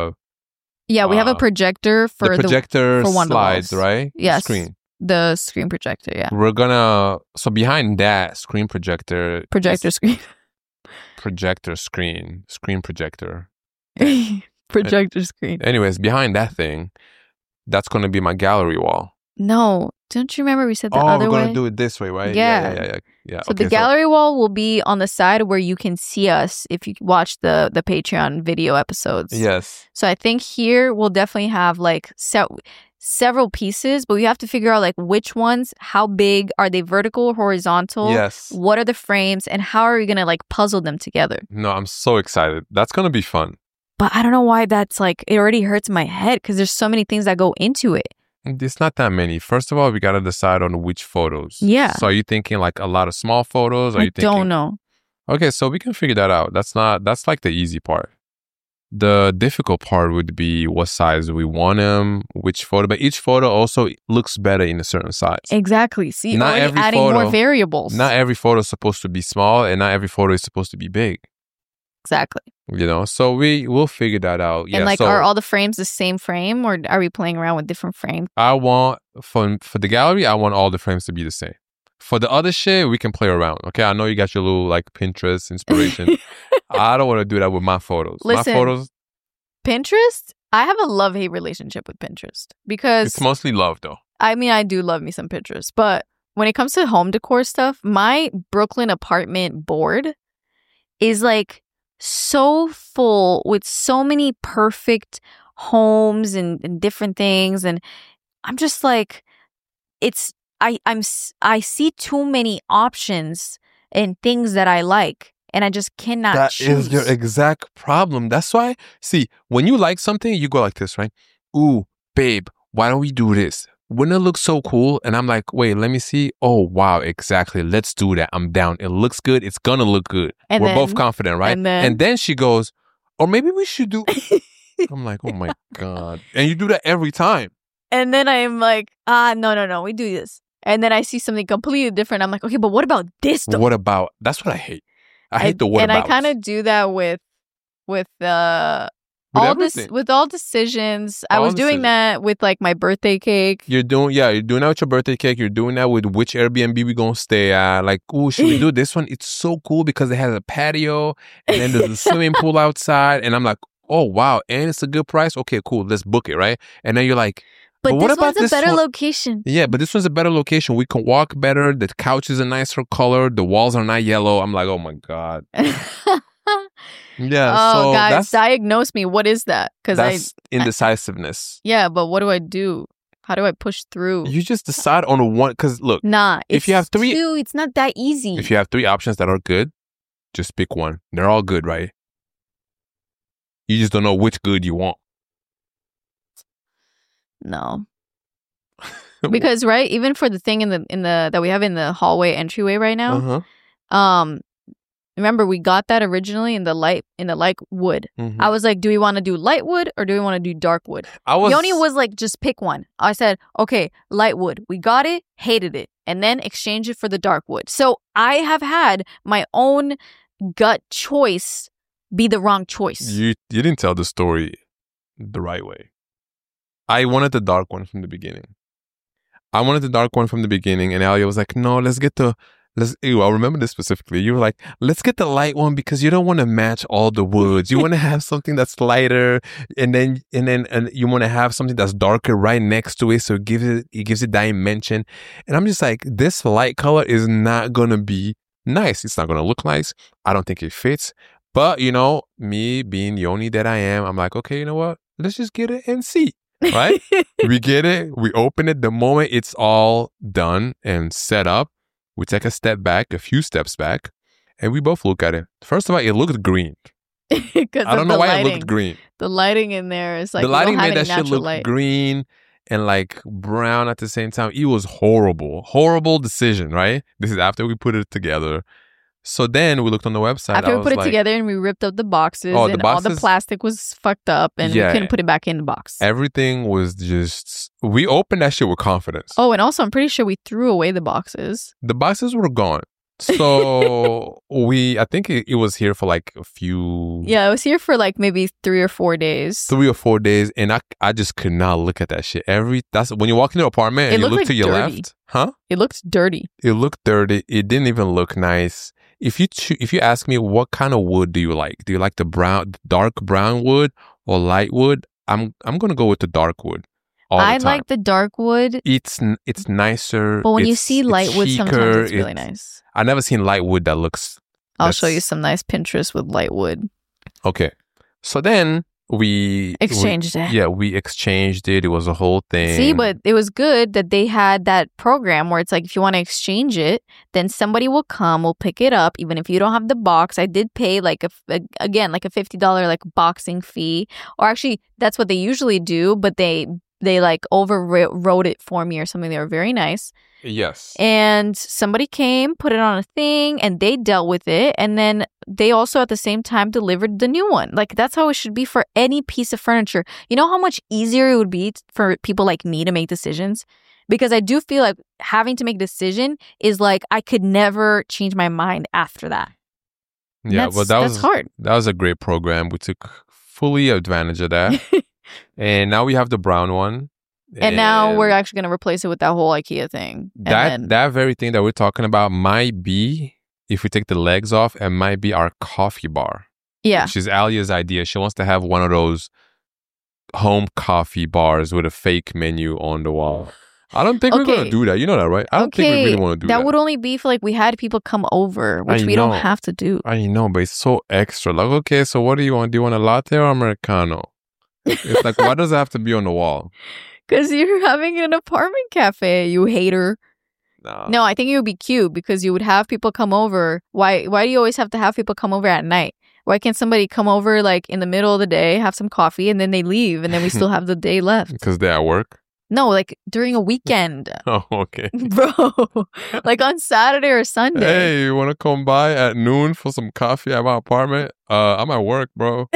Yeah, we have a projector for the projector for one slides, right? Yes, screen. The screen projector. Yeah, we're gonna. So behind that screen projector. Screen. Projector screen projector. Projector screen. Anyways, behind that thing, that's gonna be my gallery wall. No, don't you remember we said the other way? Oh, we're gonna do it this way, right? Yeah. So okay, the gallery wall will be on the side where you can see us if you watch the Patreon video episodes. Yes. So I think here we'll definitely have like several pieces, but we have to figure out like which ones, how big, are they vertical or horizontal? Yes. What are the frames, and how are we gonna like puzzle them together? No, I'm so excited. That's gonna be fun. But I don't know why that's like, it already hurts my head because there's so many things that go into it. It's not that many. First of all, we got to decide on which photos. Yeah. So are you thinking like a lot of small photos? Or I don't know. Okay, so we can figure that out. That's like the easy part. The difficult part would be what size we want them, which photo. But each photo also looks better in a certain size. Exactly. See, not already adding more variables. Not every photo is supposed to be small, and not every photo is supposed to be big. Exactly. You know, so we'll figure that out. Yeah, and like, so are all the frames the same frame, or are we playing around with different frames? I want, for the gallery, I want all the frames to be the same. For the other shit, we can play around. Okay, I know you got your little like Pinterest inspiration. I don't want to do that with my photos. Listen, my photos. Pinterest, I have a love-hate relationship with Pinterest because it's mostly love, though. I mean, I do love me some Pinterest, but when it comes to home decor stuff, my Brooklyn apartment board is like so full with so many perfect homes and different things, and I'm just like, I see too many options and things that I like, and I just cannot choose. That is your exact problem. That's why, see, when you like something, you go like this, right? Ooh, babe, why don't we do this? Wouldn't it look so cool? And I'm like, wait, let me see. Oh, wow, exactly. Let's do that. I'm down. It looks good. It's going to look good. And we're both confident, right? And then she goes, or maybe we should do. I'm like, oh my God. And you do that every time. And then I'm like, no, we do this. And then I see something completely different. I'm like, okay, but what about this though? What about? That's what I hate. I hate the what about. And I kind of do that with all decisions. I was doing that with like my birthday cake. You're doing that with your birthday cake. You're doing that with which Airbnb we gonna stay at. Like, ooh, should we do this one? It's so cool because it has a patio and then there's a swimming pool outside. And I'm like, oh wow, and it's a good price. Okay, cool. Let's book it, right? And then you're like, but this one's a better location. Yeah, but this one's a better location. We can walk better. The couch is a nicer color. The walls are not yellow. I'm like, oh my God. Yeah. Oh, so guys, diagnose me. What is that? Because that's indecisiveness. Yeah, but what do I do? How do I push through? You just decide on one. Because look, if you have three, it's not that easy. If you have three options that are good, just pick one. They're all good, right? You just don't know which good you want. No. Because right, even for the thing in the that we have in the hallway entryway right now, remember we got that originally in the light wood. Mm-hmm. I was like, do we want to do light wood or do we want to do dark wood? Yoni was like, just pick one. I said, okay, light wood. We got it, hated it, and then exchange it for the dark wood. So I have had my own gut choice be the wrong choice. You didn't tell the story the right way. I wanted the dark one from the beginning. And Alia was like, no, I remember this specifically. You were like, let's get the light one because you don't want to match all the woods. You want to have something that's lighter and then you want to have something that's darker right next to it. So it gives it dimension. And I'm just like, this light color is not going to be nice. It's not going to look nice. I don't think it fits. But, me being the only that I am, I'm like, okay, you know what? Let's just get it and see, right? We get it. We open it. The moment it's all done and set up, we take a few steps back, and we both look at it. First of all, it looked green. I don't know why it looked green. The lighting in there is like the lighting made that shit look green and like brown at the same time. It was horrible decision, right? This is after we put it together. So then we looked on the website. After we put it together and we ripped up the boxes, all the plastic was fucked up and we couldn't put it back in the box. Everything was just, we opened that shit with confidence. Oh, and also I'm pretty sure we threw away the boxes. The boxes were gone. So I think it was here for like a few. Yeah, it was here for like maybe 3 or 4 days. 3 or 4 days. And I just could not look at that shit. That's when you walk into an apartment and you look to your left. Huh? It looked dirty. It looked dirty. It didn't even look nice. If you ask me what kind of wood do you like? Do you like the dark brown wood or light wood? I'm going to go with the dark wood. I like the dark wood. It's nicer. But when you see light wood, sometimes it's really nice. I've never seen light wood that looks... I'll show you some nice Pinterest with light wood. Okay. So then we exchanged it. Yeah, we exchanged it. It was a whole thing. See, but it was good that they had that program where it's like, if you want to exchange it, then somebody will come, will pick it up, even if you don't have the box. I did pay like a $50 like boxing fee, or actually that's what they usually do, but they like overwrote it for me or something. They were very nice. Yes. And somebody came, put it on a thing, and they dealt with it. And then they also at the same time delivered the new one. Like, that's how it should be for any piece of furniture. You know how much easier it would be for people like me to make decisions? Because I do feel like having to make a decision is like, I could never change my mind after that. Yeah, well, that's hard. That was a great program. We took fully advantage of that. And now we have the brown one. And now we're actually going to replace it with that whole IKEA thing. That very thing that we're talking about might be, if we take the legs off, it might be our coffee bar. Yeah. Which is Alia's idea. She wants to have one of those home coffee bars with a fake menu on the wall. I don't think we're going to do that. You know that, right? I don't think we really want to do that. That would only be for like we had people come over, which we don't have to do. I know, but it's so extra. Like, okay, so what do you want? Do you want a latte or Americano? It's like, why does it have to be on the wall? Because you're having an apartment cafe, you hater. No, I think it would be cute because you would have people come over. Why do you always have to have people come over at night? Why can't somebody come over like in the middle of the day, have some coffee, and then they leave, and then we still have the day left? Because they're at work? No, like during a weekend. Oh, okay. Bro, like on Saturday or Sunday. Hey, you want to come by at noon for some coffee at my apartment? I'm at work, bro.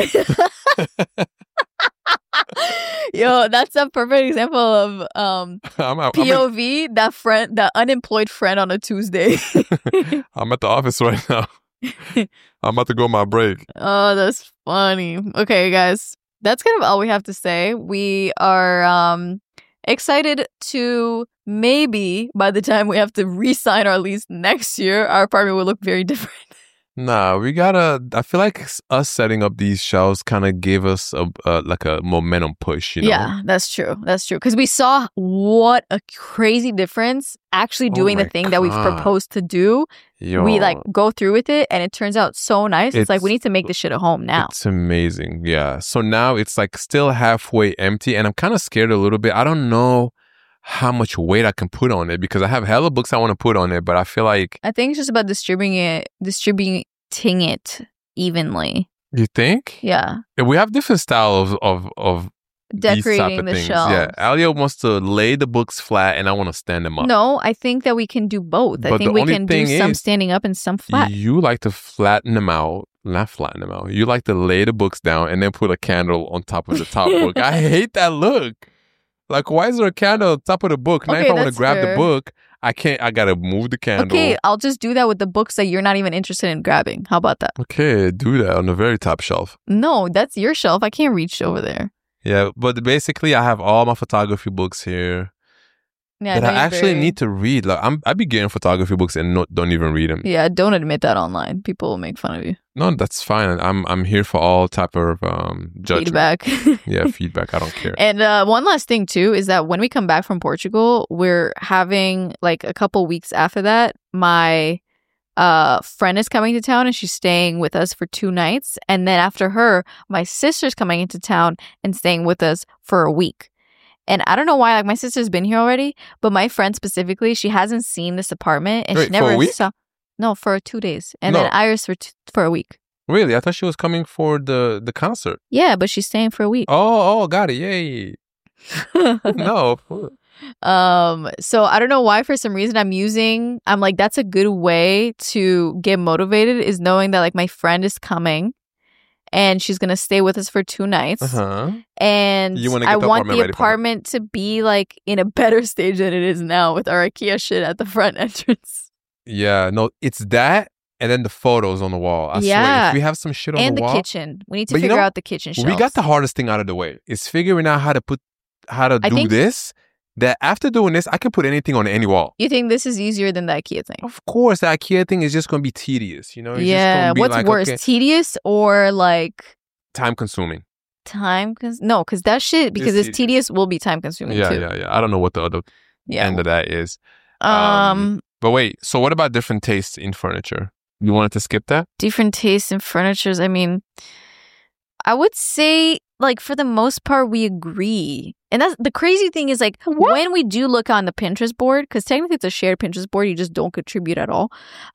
Yo, that's a perfect example of POV, that unemployed friend on a Tuesday. I'm at the office right now. I'm about to go on my break. Oh, that's funny. Okay, guys, that's kind of all we have to say. We are excited to maybe by the time we have to re-sign our lease next year, our apartment will look very different. Nah, I feel like us setting up these shelves kind of gave us a momentum push, you know? Yeah, that's true. That's true. Because we saw what a crazy difference actually doing the thing that we've proposed to do. Yo, we like go through with it and it turns out so nice. It's like we need to make this shit at home now. It's amazing. Yeah. So now it's like still halfway empty and I'm kind of scared a little bit. I don't know how much weight I can put on it because I have hella books I want to put on it, but I feel like I think it's just about distributing it evenly. You think? Yeah. We have different styles of decorating the shelves. Yeah, Alia wants to lay the books flat, and I want to stand them up. No, I think that we can do both. I think we can do some standing up and some flat. You like to flatten them out. Not flatten them out. You like to lay the books down and then put a candle on top of the top book. I hate that look. Like, why is there a candle on top of the book? Now, if I want to grab the book, I can't. I gotta move the candle. Okay, I'll just do that with the books that you're not even interested in grabbing. How about that? Okay, do that on the very top shelf. No, that's your shelf. I can't reach over there. Yeah, but basically, I have all my photography books here. Yeah, that I actually need to read. Like, I be getting photography books and don't even read them. Yeah, don't admit that online. People will make fun of you. No, that's fine. I'm here for all type of judgment. Feedback. Yeah, feedback. I don't care. And one last thing too is that when we come back from Portugal, we're having like a couple weeks after that, my friend is coming to town and she's staying with us for 2 nights. And then after her, my sister's coming into town and staying with us for a week. And I don't know why, like my sister's been here already, but my friend specifically, she hasn't seen this apartment and she never for a week? saw. No, for 2 days. And then Iris for a week. Really? I thought she was coming for the concert. Yeah, but she's staying for a week. Oh, got it. Yay. No. So I don't know why for some reason I'm like, that's a good way to get motivated is knowing that like my friend is coming and she's gonna stay with us for 2 nights. And I want the apartment to be like in a better stage than it is now with our IKEA shit at the front entrance. Yeah, no, it's that and then the photos on the wall. I swear, if we have some shit on the wall. And the kitchen. We need to figure out the kitchen shelves. We got the hardest thing out of the way. It's figuring out how to do this. That after doing this, I can put anything on any wall. You think this is easier than the IKEA thing? Of course, the IKEA thing is just going to be tedious, you know? It's just what's like, worse, tedious or like... Time consuming. No, because that shit, because it's tedious, will be time consuming too. Yeah. I don't know what the other end of that is. But wait, so what about different tastes in furniture? You wanted to skip that? Different tastes in furniture. I mean, I would say, like, for the most part, we agree. And that's the crazy thing is, like, when we do look on the Pinterest board, because technically it's a shared Pinterest board, you just don't contribute at all.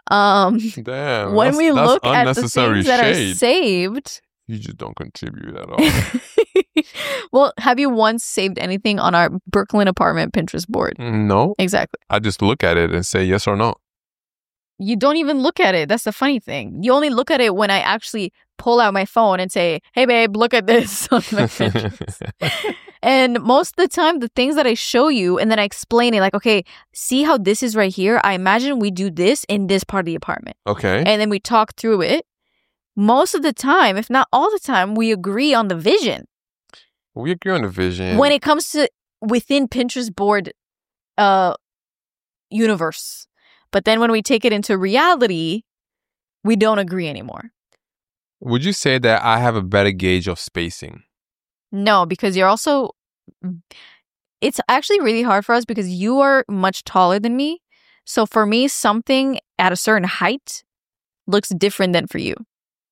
Damn. When we look at the things that are saved, you just don't contribute at all. Well, have you once saved anything on our Brooklyn apartment Pinterest board? No. Exactly. I just look at it and say yes or no. You don't even look at it. That's the funny thing. You only look at it when I actually pull out my phone and say, hey, babe, look at this on my Pinterest. And most of the time, the things that I show you and then I explain it like, okay, see how this is right here? I imagine we do this in this part of the apartment. Okay. And then we talk through it. Most of the time, if not all the time, we agree on the vision. We agree on the vision. When it comes to within Pinterest board universe. But then when we take it into reality, we don't agree anymore. Would you say that I have a better gauge of spacing? No, because you're also... It's actually really hard for us because you are much taller than me. So for me, something at a certain height looks different than for you.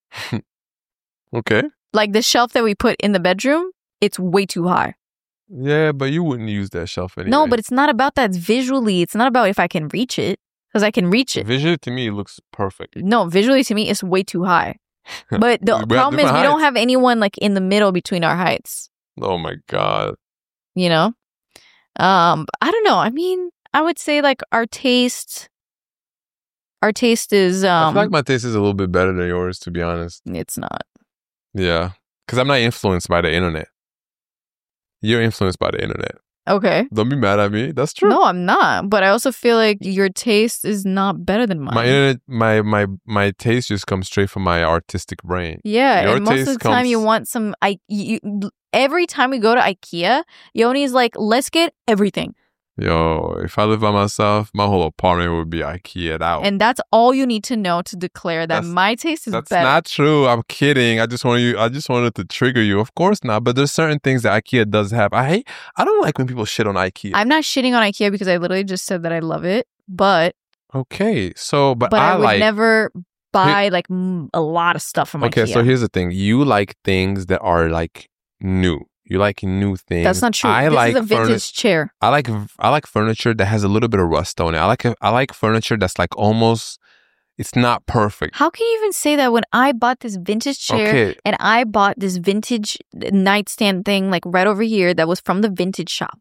Okay. Like the shelf that we put in the bedroom, it's way too high. Yeah, but you wouldn't use that shelf anyway. No, but it's not about that visually. It's not about if I can reach it. Because I can reach it. Visually, to me, it looks perfect. No, visually, to me, it's way too high. But the problem is we don't have anyone like in the middle between our heights. Oh, my God. You know? I don't know. I mean, I would say like our taste is... I feel like my taste is a little bit better than yours, to be honest. It's not. Yeah. Because I'm not influenced by the internet. You're influenced by the internet. Okay. Don't be mad at me. That's true. No, I'm not. But I also feel like your taste is not better than mine. My internet, my taste just comes straight from my artistic brain. Yeah, your and most of the time you want some... every time we go to IKEA, Yoni's like, let's get everything. Yo, if I live by myself, my whole apartment would be IKEA'd out. And that's all you need to know to declare that my taste is better. That's not true. I'm kidding. I just wanted to trigger you. Of course not. But there's certain things that IKEA does have. I don't like when people shit on IKEA. I'm not shitting on IKEA because I literally just said that I love it. But okay, so but I would never buy like a lot of stuff from IKEA. Okay, so here's the thing. You like things that are like new. You like new things. That's not true. This is a vintage chair. I like furniture that has a little bit of rust on it. I like furniture that's like almost, it's not perfect. How can you even say that when I bought this vintage chair and I bought this vintage nightstand thing like right over here that was from the vintage shop?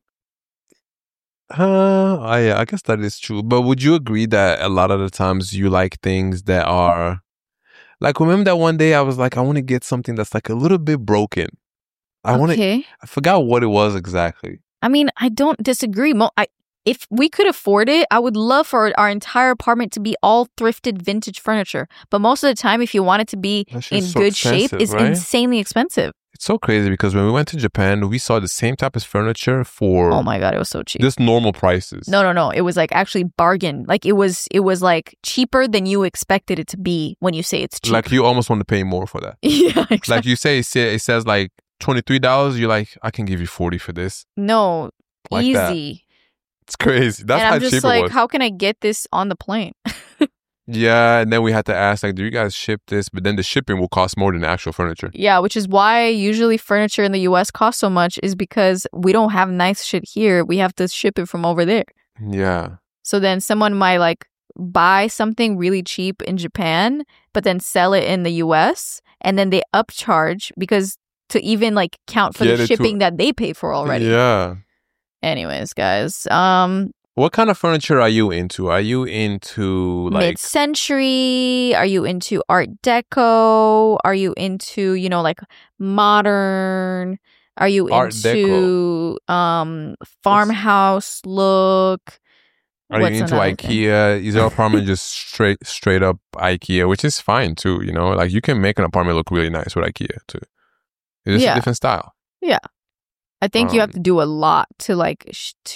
Yeah, I guess that is true. But would you agree that a lot of the times you like things that are, like, remember that one day I was like, I want to get something that's like a little bit broken. I forgot what it was exactly. I mean, I don't disagree. If we could afford it, I would love for our entire apartment to be all thrifted vintage furniture. But most of the time, if you want it to be in good shape, it's insanely expensive. It's so crazy because when we went to Japan, we saw the same type of furniture for... Oh my God, it was so cheap. Just normal prices. No. It was like actually bargain. Like it was like cheaper than you expected it to be when you say it's cheap. Like you almost want to pay more for that. Yeah, exactly. Like you say, it says like $23, you're like, I can give you $40 for this. No, like easy. That. It's crazy. That's how cheap it was. And I'm just like, how can I get this on the plane? Yeah, and then we had to ask, like, do you guys ship this? But then the shipping will cost more than the actual furniture. Yeah, which is why usually furniture in the US costs so much, is because we don't have nice shit here. We have to ship it from over there. Yeah. So then someone might like buy something really cheap in Japan, but then sell it in the US, and then they upcharge because to even like count for the shipping that they pay for already. Yeah. Anyways, guys, what kind of furniture are you into? Are you into like mid-century? Are you into Art Deco? Are you into, you know, like modern? Are you Art into farmhouse look? Are you into IKEA? Is your apartment just straight up IKEA, which is fine too, you know? Like you can make an apartment look really nice with IKEA too. It's just a different style. Yeah. I think you have to do a lot to like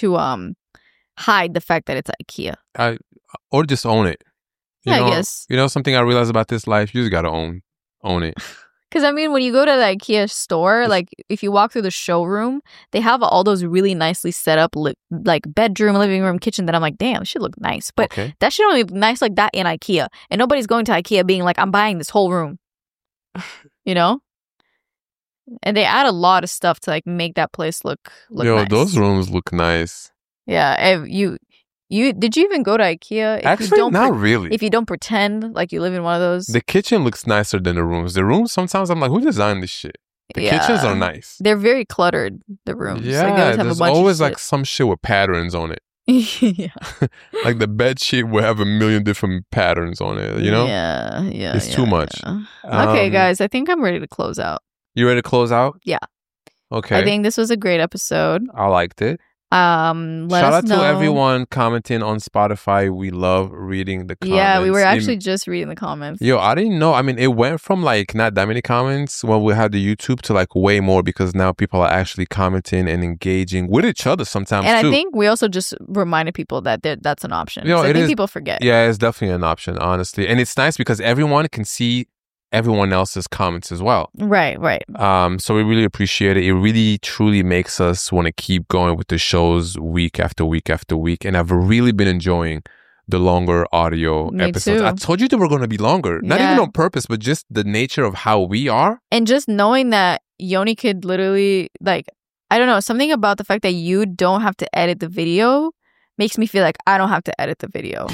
hide the fact that it's IKEA. Or just own it. I guess. You know, something I realized about this life, you just gotta own it. Because I mean, when you go to the IKEA store, like if you walk through the showroom, they have all those really nicely set up like bedroom, living room, kitchen that I'm like, damn, this should look nice. But that should only look nice like that in IKEA. And nobody's going to IKEA being like, I'm buying this whole room. You know? And they add a lot of stuff to like make that place look nice. Those rooms look nice. Yeah, you did you even go to IKEA? Actually, not really. If you don't pretend like you live in one of those. The kitchen looks nicer than the rooms. The rooms, sometimes I'm like, who designed this shit? The kitchens are nice. They're very cluttered, the rooms. Yeah, like there's always like some shit with patterns on it. Yeah. Like the bed sheet will have a million different patterns on it, you know? Yeah. It's too much. Yeah. Okay, guys, I think I'm ready to close out. You ready to close out? Yeah. Okay. I think this was a great episode. I liked it. Shout out to everyone commenting on Spotify. We love reading the comments. Yeah, we were actually just reading the comments. Yo, I didn't know. I mean, it went from like not that many comments when we had the YouTube to like way more, because now people are actually commenting and engaging with each other sometimes and too. I think we also just reminded people that that's an option. You know, I think people forget. Yeah, it's definitely an option, honestly. And it's nice because everyone can see everyone else's comments as well. Right. So we really appreciate it. It really truly makes us want to keep going with the shows week after week after week. And I've really been enjoying the longer audio episodes. Too. I told you they were going to be longer. Not even on purpose, but just the nature of how we are. And just knowing that Yoni could literally, like, I don't know, something about the fact that you don't have to edit the video makes me feel like I don't have to edit the video.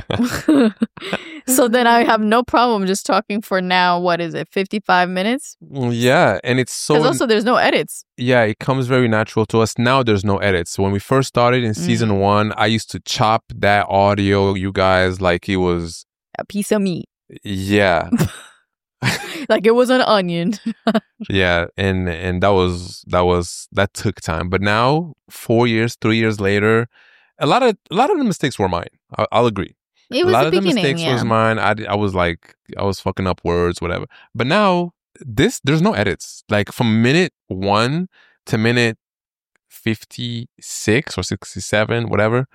So then I have no problem just talking for now, 55 minutes? Yeah, and it's so... Because also there's no edits. Yeah, it comes very natural to us. Now there's no edits. When we first started in season 1, I used to chop that audio, you guys, like it was... a piece of meat. Yeah. Like it was an onion. Yeah, and that took time. But now, 3 years later... A lot of the mistakes were mine. I'll agree. It was a lot the of the beginning, mistakes was mine. I was fucking up words, whatever. But now there's no edits. Like from minute 1 to minute 56 or 67, whatever.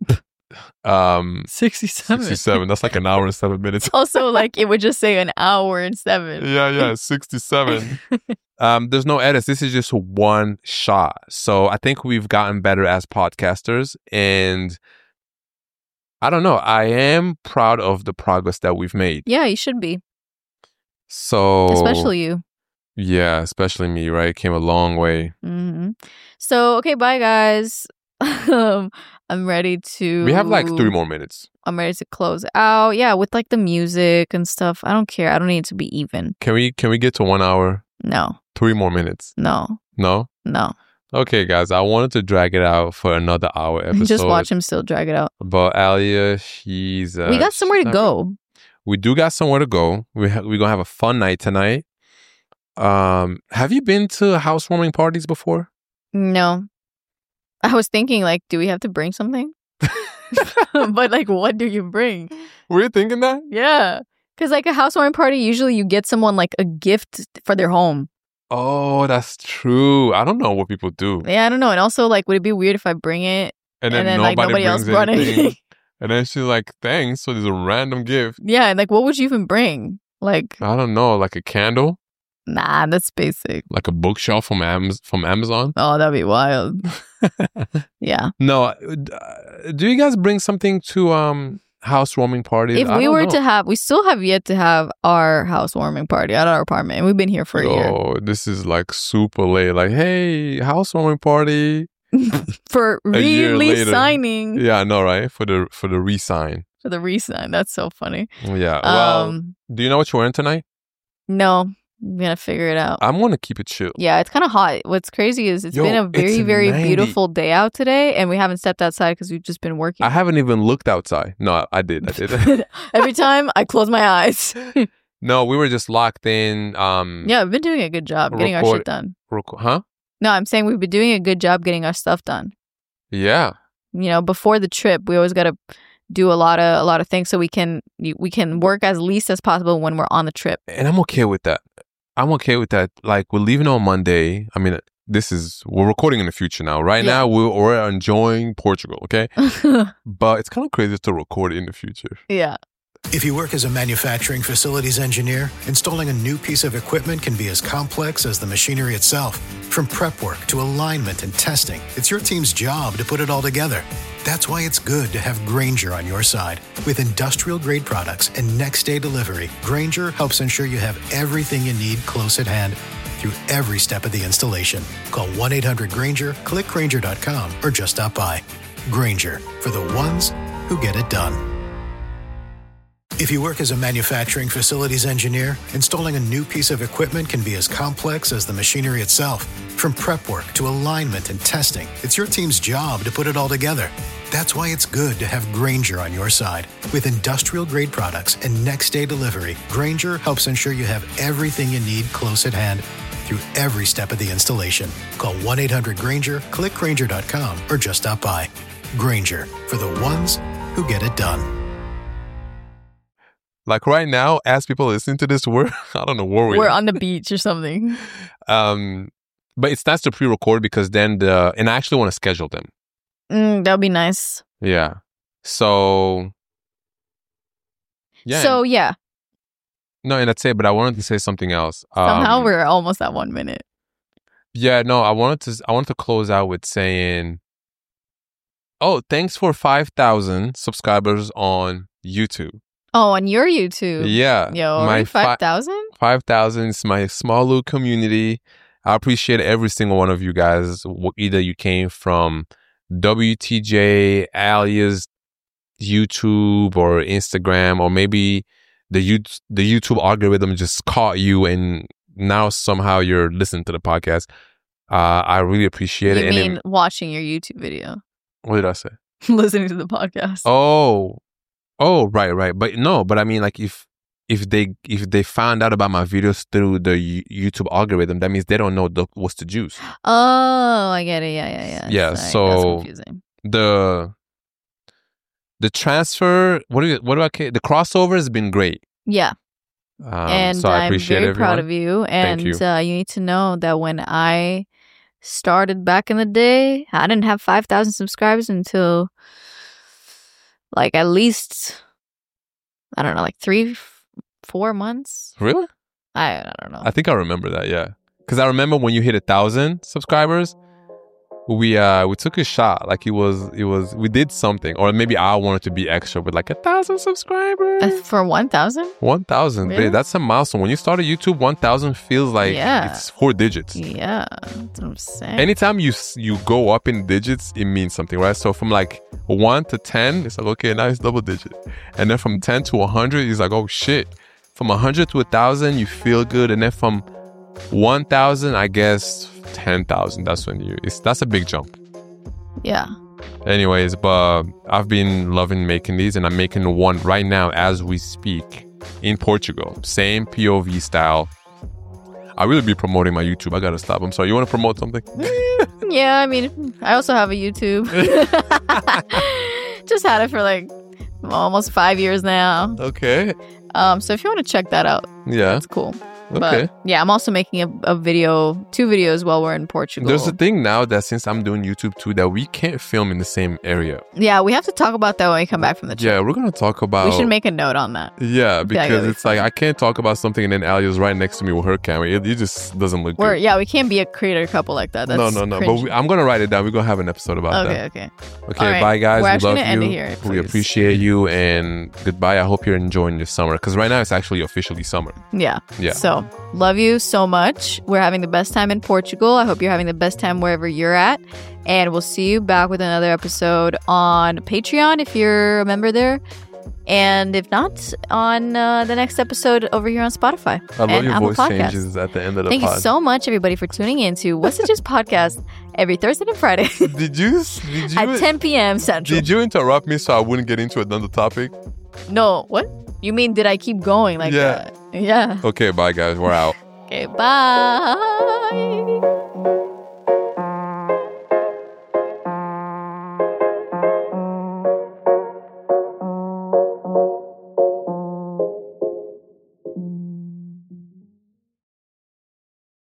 67. That's like an hour and 7 minutes. Also, like it would just say an hour and 7. Yeah, 67. There's no edits. This is just one shot. So I think we've gotten better as podcasters, and I don't know. I am proud of the progress that we've made. Yeah, you should be. So especially you. Yeah, especially me. Right, came a long way. Mm-hmm. So okay, bye guys. I'm ready to... We have like 3 more minutes. I'm ready to close out. Yeah, with like the music and stuff. I don't care. I don't need it to be even. Can we get to 1 hour? No. 3 more minutes? No. No? No. Okay, guys. I wanted to drag it out for another hour episode. Just watch him still drag it out. But Alia, she's... we got somewhere to go. We do got somewhere to go. We're going to have a fun night tonight. Have you been to housewarming parties before? No. I was thinking, like, do we have to bring something? But, like, what do you bring? Were you thinking that? Yeah. Because, like, a housewarming party, usually you get someone, like, a gift for their home. Oh, that's true. I don't know what people do. Yeah, I don't know. And also, like, would it be weird if I bring it and then like, nobody else brought anything? And then she's like, thanks. So there's a random gift. Yeah, and, like, what would you even bring? Like... I don't know. Like a candle? Nah, that's basic. Like a bookshelf from Amazon? Oh, that'd be wild. Yeah. No. Do you guys bring something to housewarming parties. If we were to have, we still have yet to have our housewarming party at our apartment. And we've been here for a year. Oh, this is like super late. Like, hey, housewarming party. For re-lease signing. Yeah, I know, right? For the re-sign. For the re-sign. That's so funny. Yeah. Well, do you know what you're wearing tonight? No. I'm going to figure it out. I'm going to keep it chill. Yeah, it's kind of hot. What's crazy is it's been a very, very beautiful day out today, and we haven't stepped outside because we've just been working. I haven't even looked outside. No, I did. Every time I close my eyes. No, we were just locked in. Yeah, we've been doing a good job getting our shit done. Huh? No, I'm saying we've been doing a good job getting our stuff done. Yeah. Before the trip, we always got to do a lot of things so we can work as least as possible when we're on the trip. And I'm okay with that. Like, we're leaving on Monday. I mean, we're recording in the future now. Right now, we're enjoying Portugal, okay? But it's kind of crazy to record in the future. Yeah. If you work as a manufacturing facilities engineer, installing a new piece of equipment can be as complex as the machinery itself. From prep work to alignment and testing, it's your team's job to put it all together. That's why it's good to have Grainger on your side. With industrial-grade products and next-day delivery, Grainger helps ensure you have everything you need close at hand through every step of the installation. Call 1-800-GRAINGER, click Grainger.com, or just stop by. Grainger, for the ones who get it done. If you work as a manufacturing facilities engineer, installing a new piece of equipment can be as complex as the machinery itself. From prep work to alignment and testing, it's your team's job to put it all together. That's why it's good to have Grainger on your side. With industrial-grade products and next-day delivery, Grainger helps ensure you have everything you need close at hand through every step of the installation. Call 1-800-GRAINGER, click Grainger.com, or just stop by. Grainger, for the ones who get it done. Like right now, as people listen to this, I don't know where we're on the beach or something. But it's nice to pre-record because then and I actually want to schedule them. That would be nice. Yeah. So, yeah. No, and that's it. But I wanted to say something else. Somehow we're almost at 1 minute. Yeah. No, I wanted to close out with saying, thanks for 5,000 subscribers on YouTube. Oh, on your YouTube? Yeah. Yo, my 5,000? 5,000 is my small little community. I appreciate every single one of you guys. Either you came from WTJ, alias YouTube or Instagram, or maybe the YouTube algorithm just caught you and now somehow you're listening to the podcast. I really appreciate it. You mean watching your YouTube video? What did I say? Listening to the podcast. Oh, right. But I mean, like, if they found out about my videos through the YouTube algorithm, that means they don't know what's the juice. Oh, I get it. Yeah. Yeah. Sorry, so that's confusing. The transfer, the crossover has been great. Yeah. And so I appreciate I'm very everyone. proud of you. And Thank you. You need to know that when I started back in the day, I didn't have 5,000 subscribers until like at least, I don't know, like 3-4 months. Really? I don't know. I think I remember that, yeah. Because I remember when you hit 1,000 subscribers, we took a shot. Like we did something. Or maybe I wanted to be extra with like 1,000 subscribers. For 1,000? 1,000. Really? That's a milestone. When you start a YouTube, 1,000 feels like it's 4 digits. Yeah, that's what I'm saying. Anytime you go up in digits, it means something, right? So from like 1 to 10, it's like, okay, now it's double digit. And then from 10 to 100, it's like, oh shit. From 100 to 1,000, you feel good. And then from 1,000, I guess 10,000, that's when that's a big jump. Yeah. Anyways, but I've been loving making these, and I'm making one right now as we speak in Portugal. Same POV style. I really be promoting my YouTube. I gotta stop. I'm sorry. You want to promote something? Yeah, I mean, I also have a YouTube. Just had it for like almost 5 years now. Okay. So if you want to check that out, yeah, that's cool. Okay. But yeah, I'm also making a video, 2 videos while we're in Portugal. There's a thing now that since I'm doing YouTube too, that we can't film in the same area. Yeah, we have to talk about that when we come back from the trip. Yeah, we're going to talk about... We should make a note on that. Yeah, because it's like I can't talk about something and then Ali is right next to me with her camera. It just doesn't look good. Yeah, we can't be a creator couple like that. That's no. But I'm going to write it down. We're going to have an episode about that. Okay. Okay, bye guys. We're we actually love gonna end it you. here, We appreciate you and goodbye. I hope you're enjoying your summer because right now it's actually officially summer. Yeah. So love you so much. We're having the best time in Portugal. I hope you're having the best time wherever you're at. And we'll see you back with another episode on Patreon if you're a member there. And if not, on the next episode over here on Spotify. I love your Apple voice Podcasts. changes at the end of the Thank pod. you so much, everybody, for tuning in to What's It Just podcast every Thursday and Friday Did you at 10 p.m. Central. Did you interrupt me so I wouldn't get into another topic? No, what? You mean did I keep going like that? Yeah. Okay, bye guys. We're out. Okay, bye.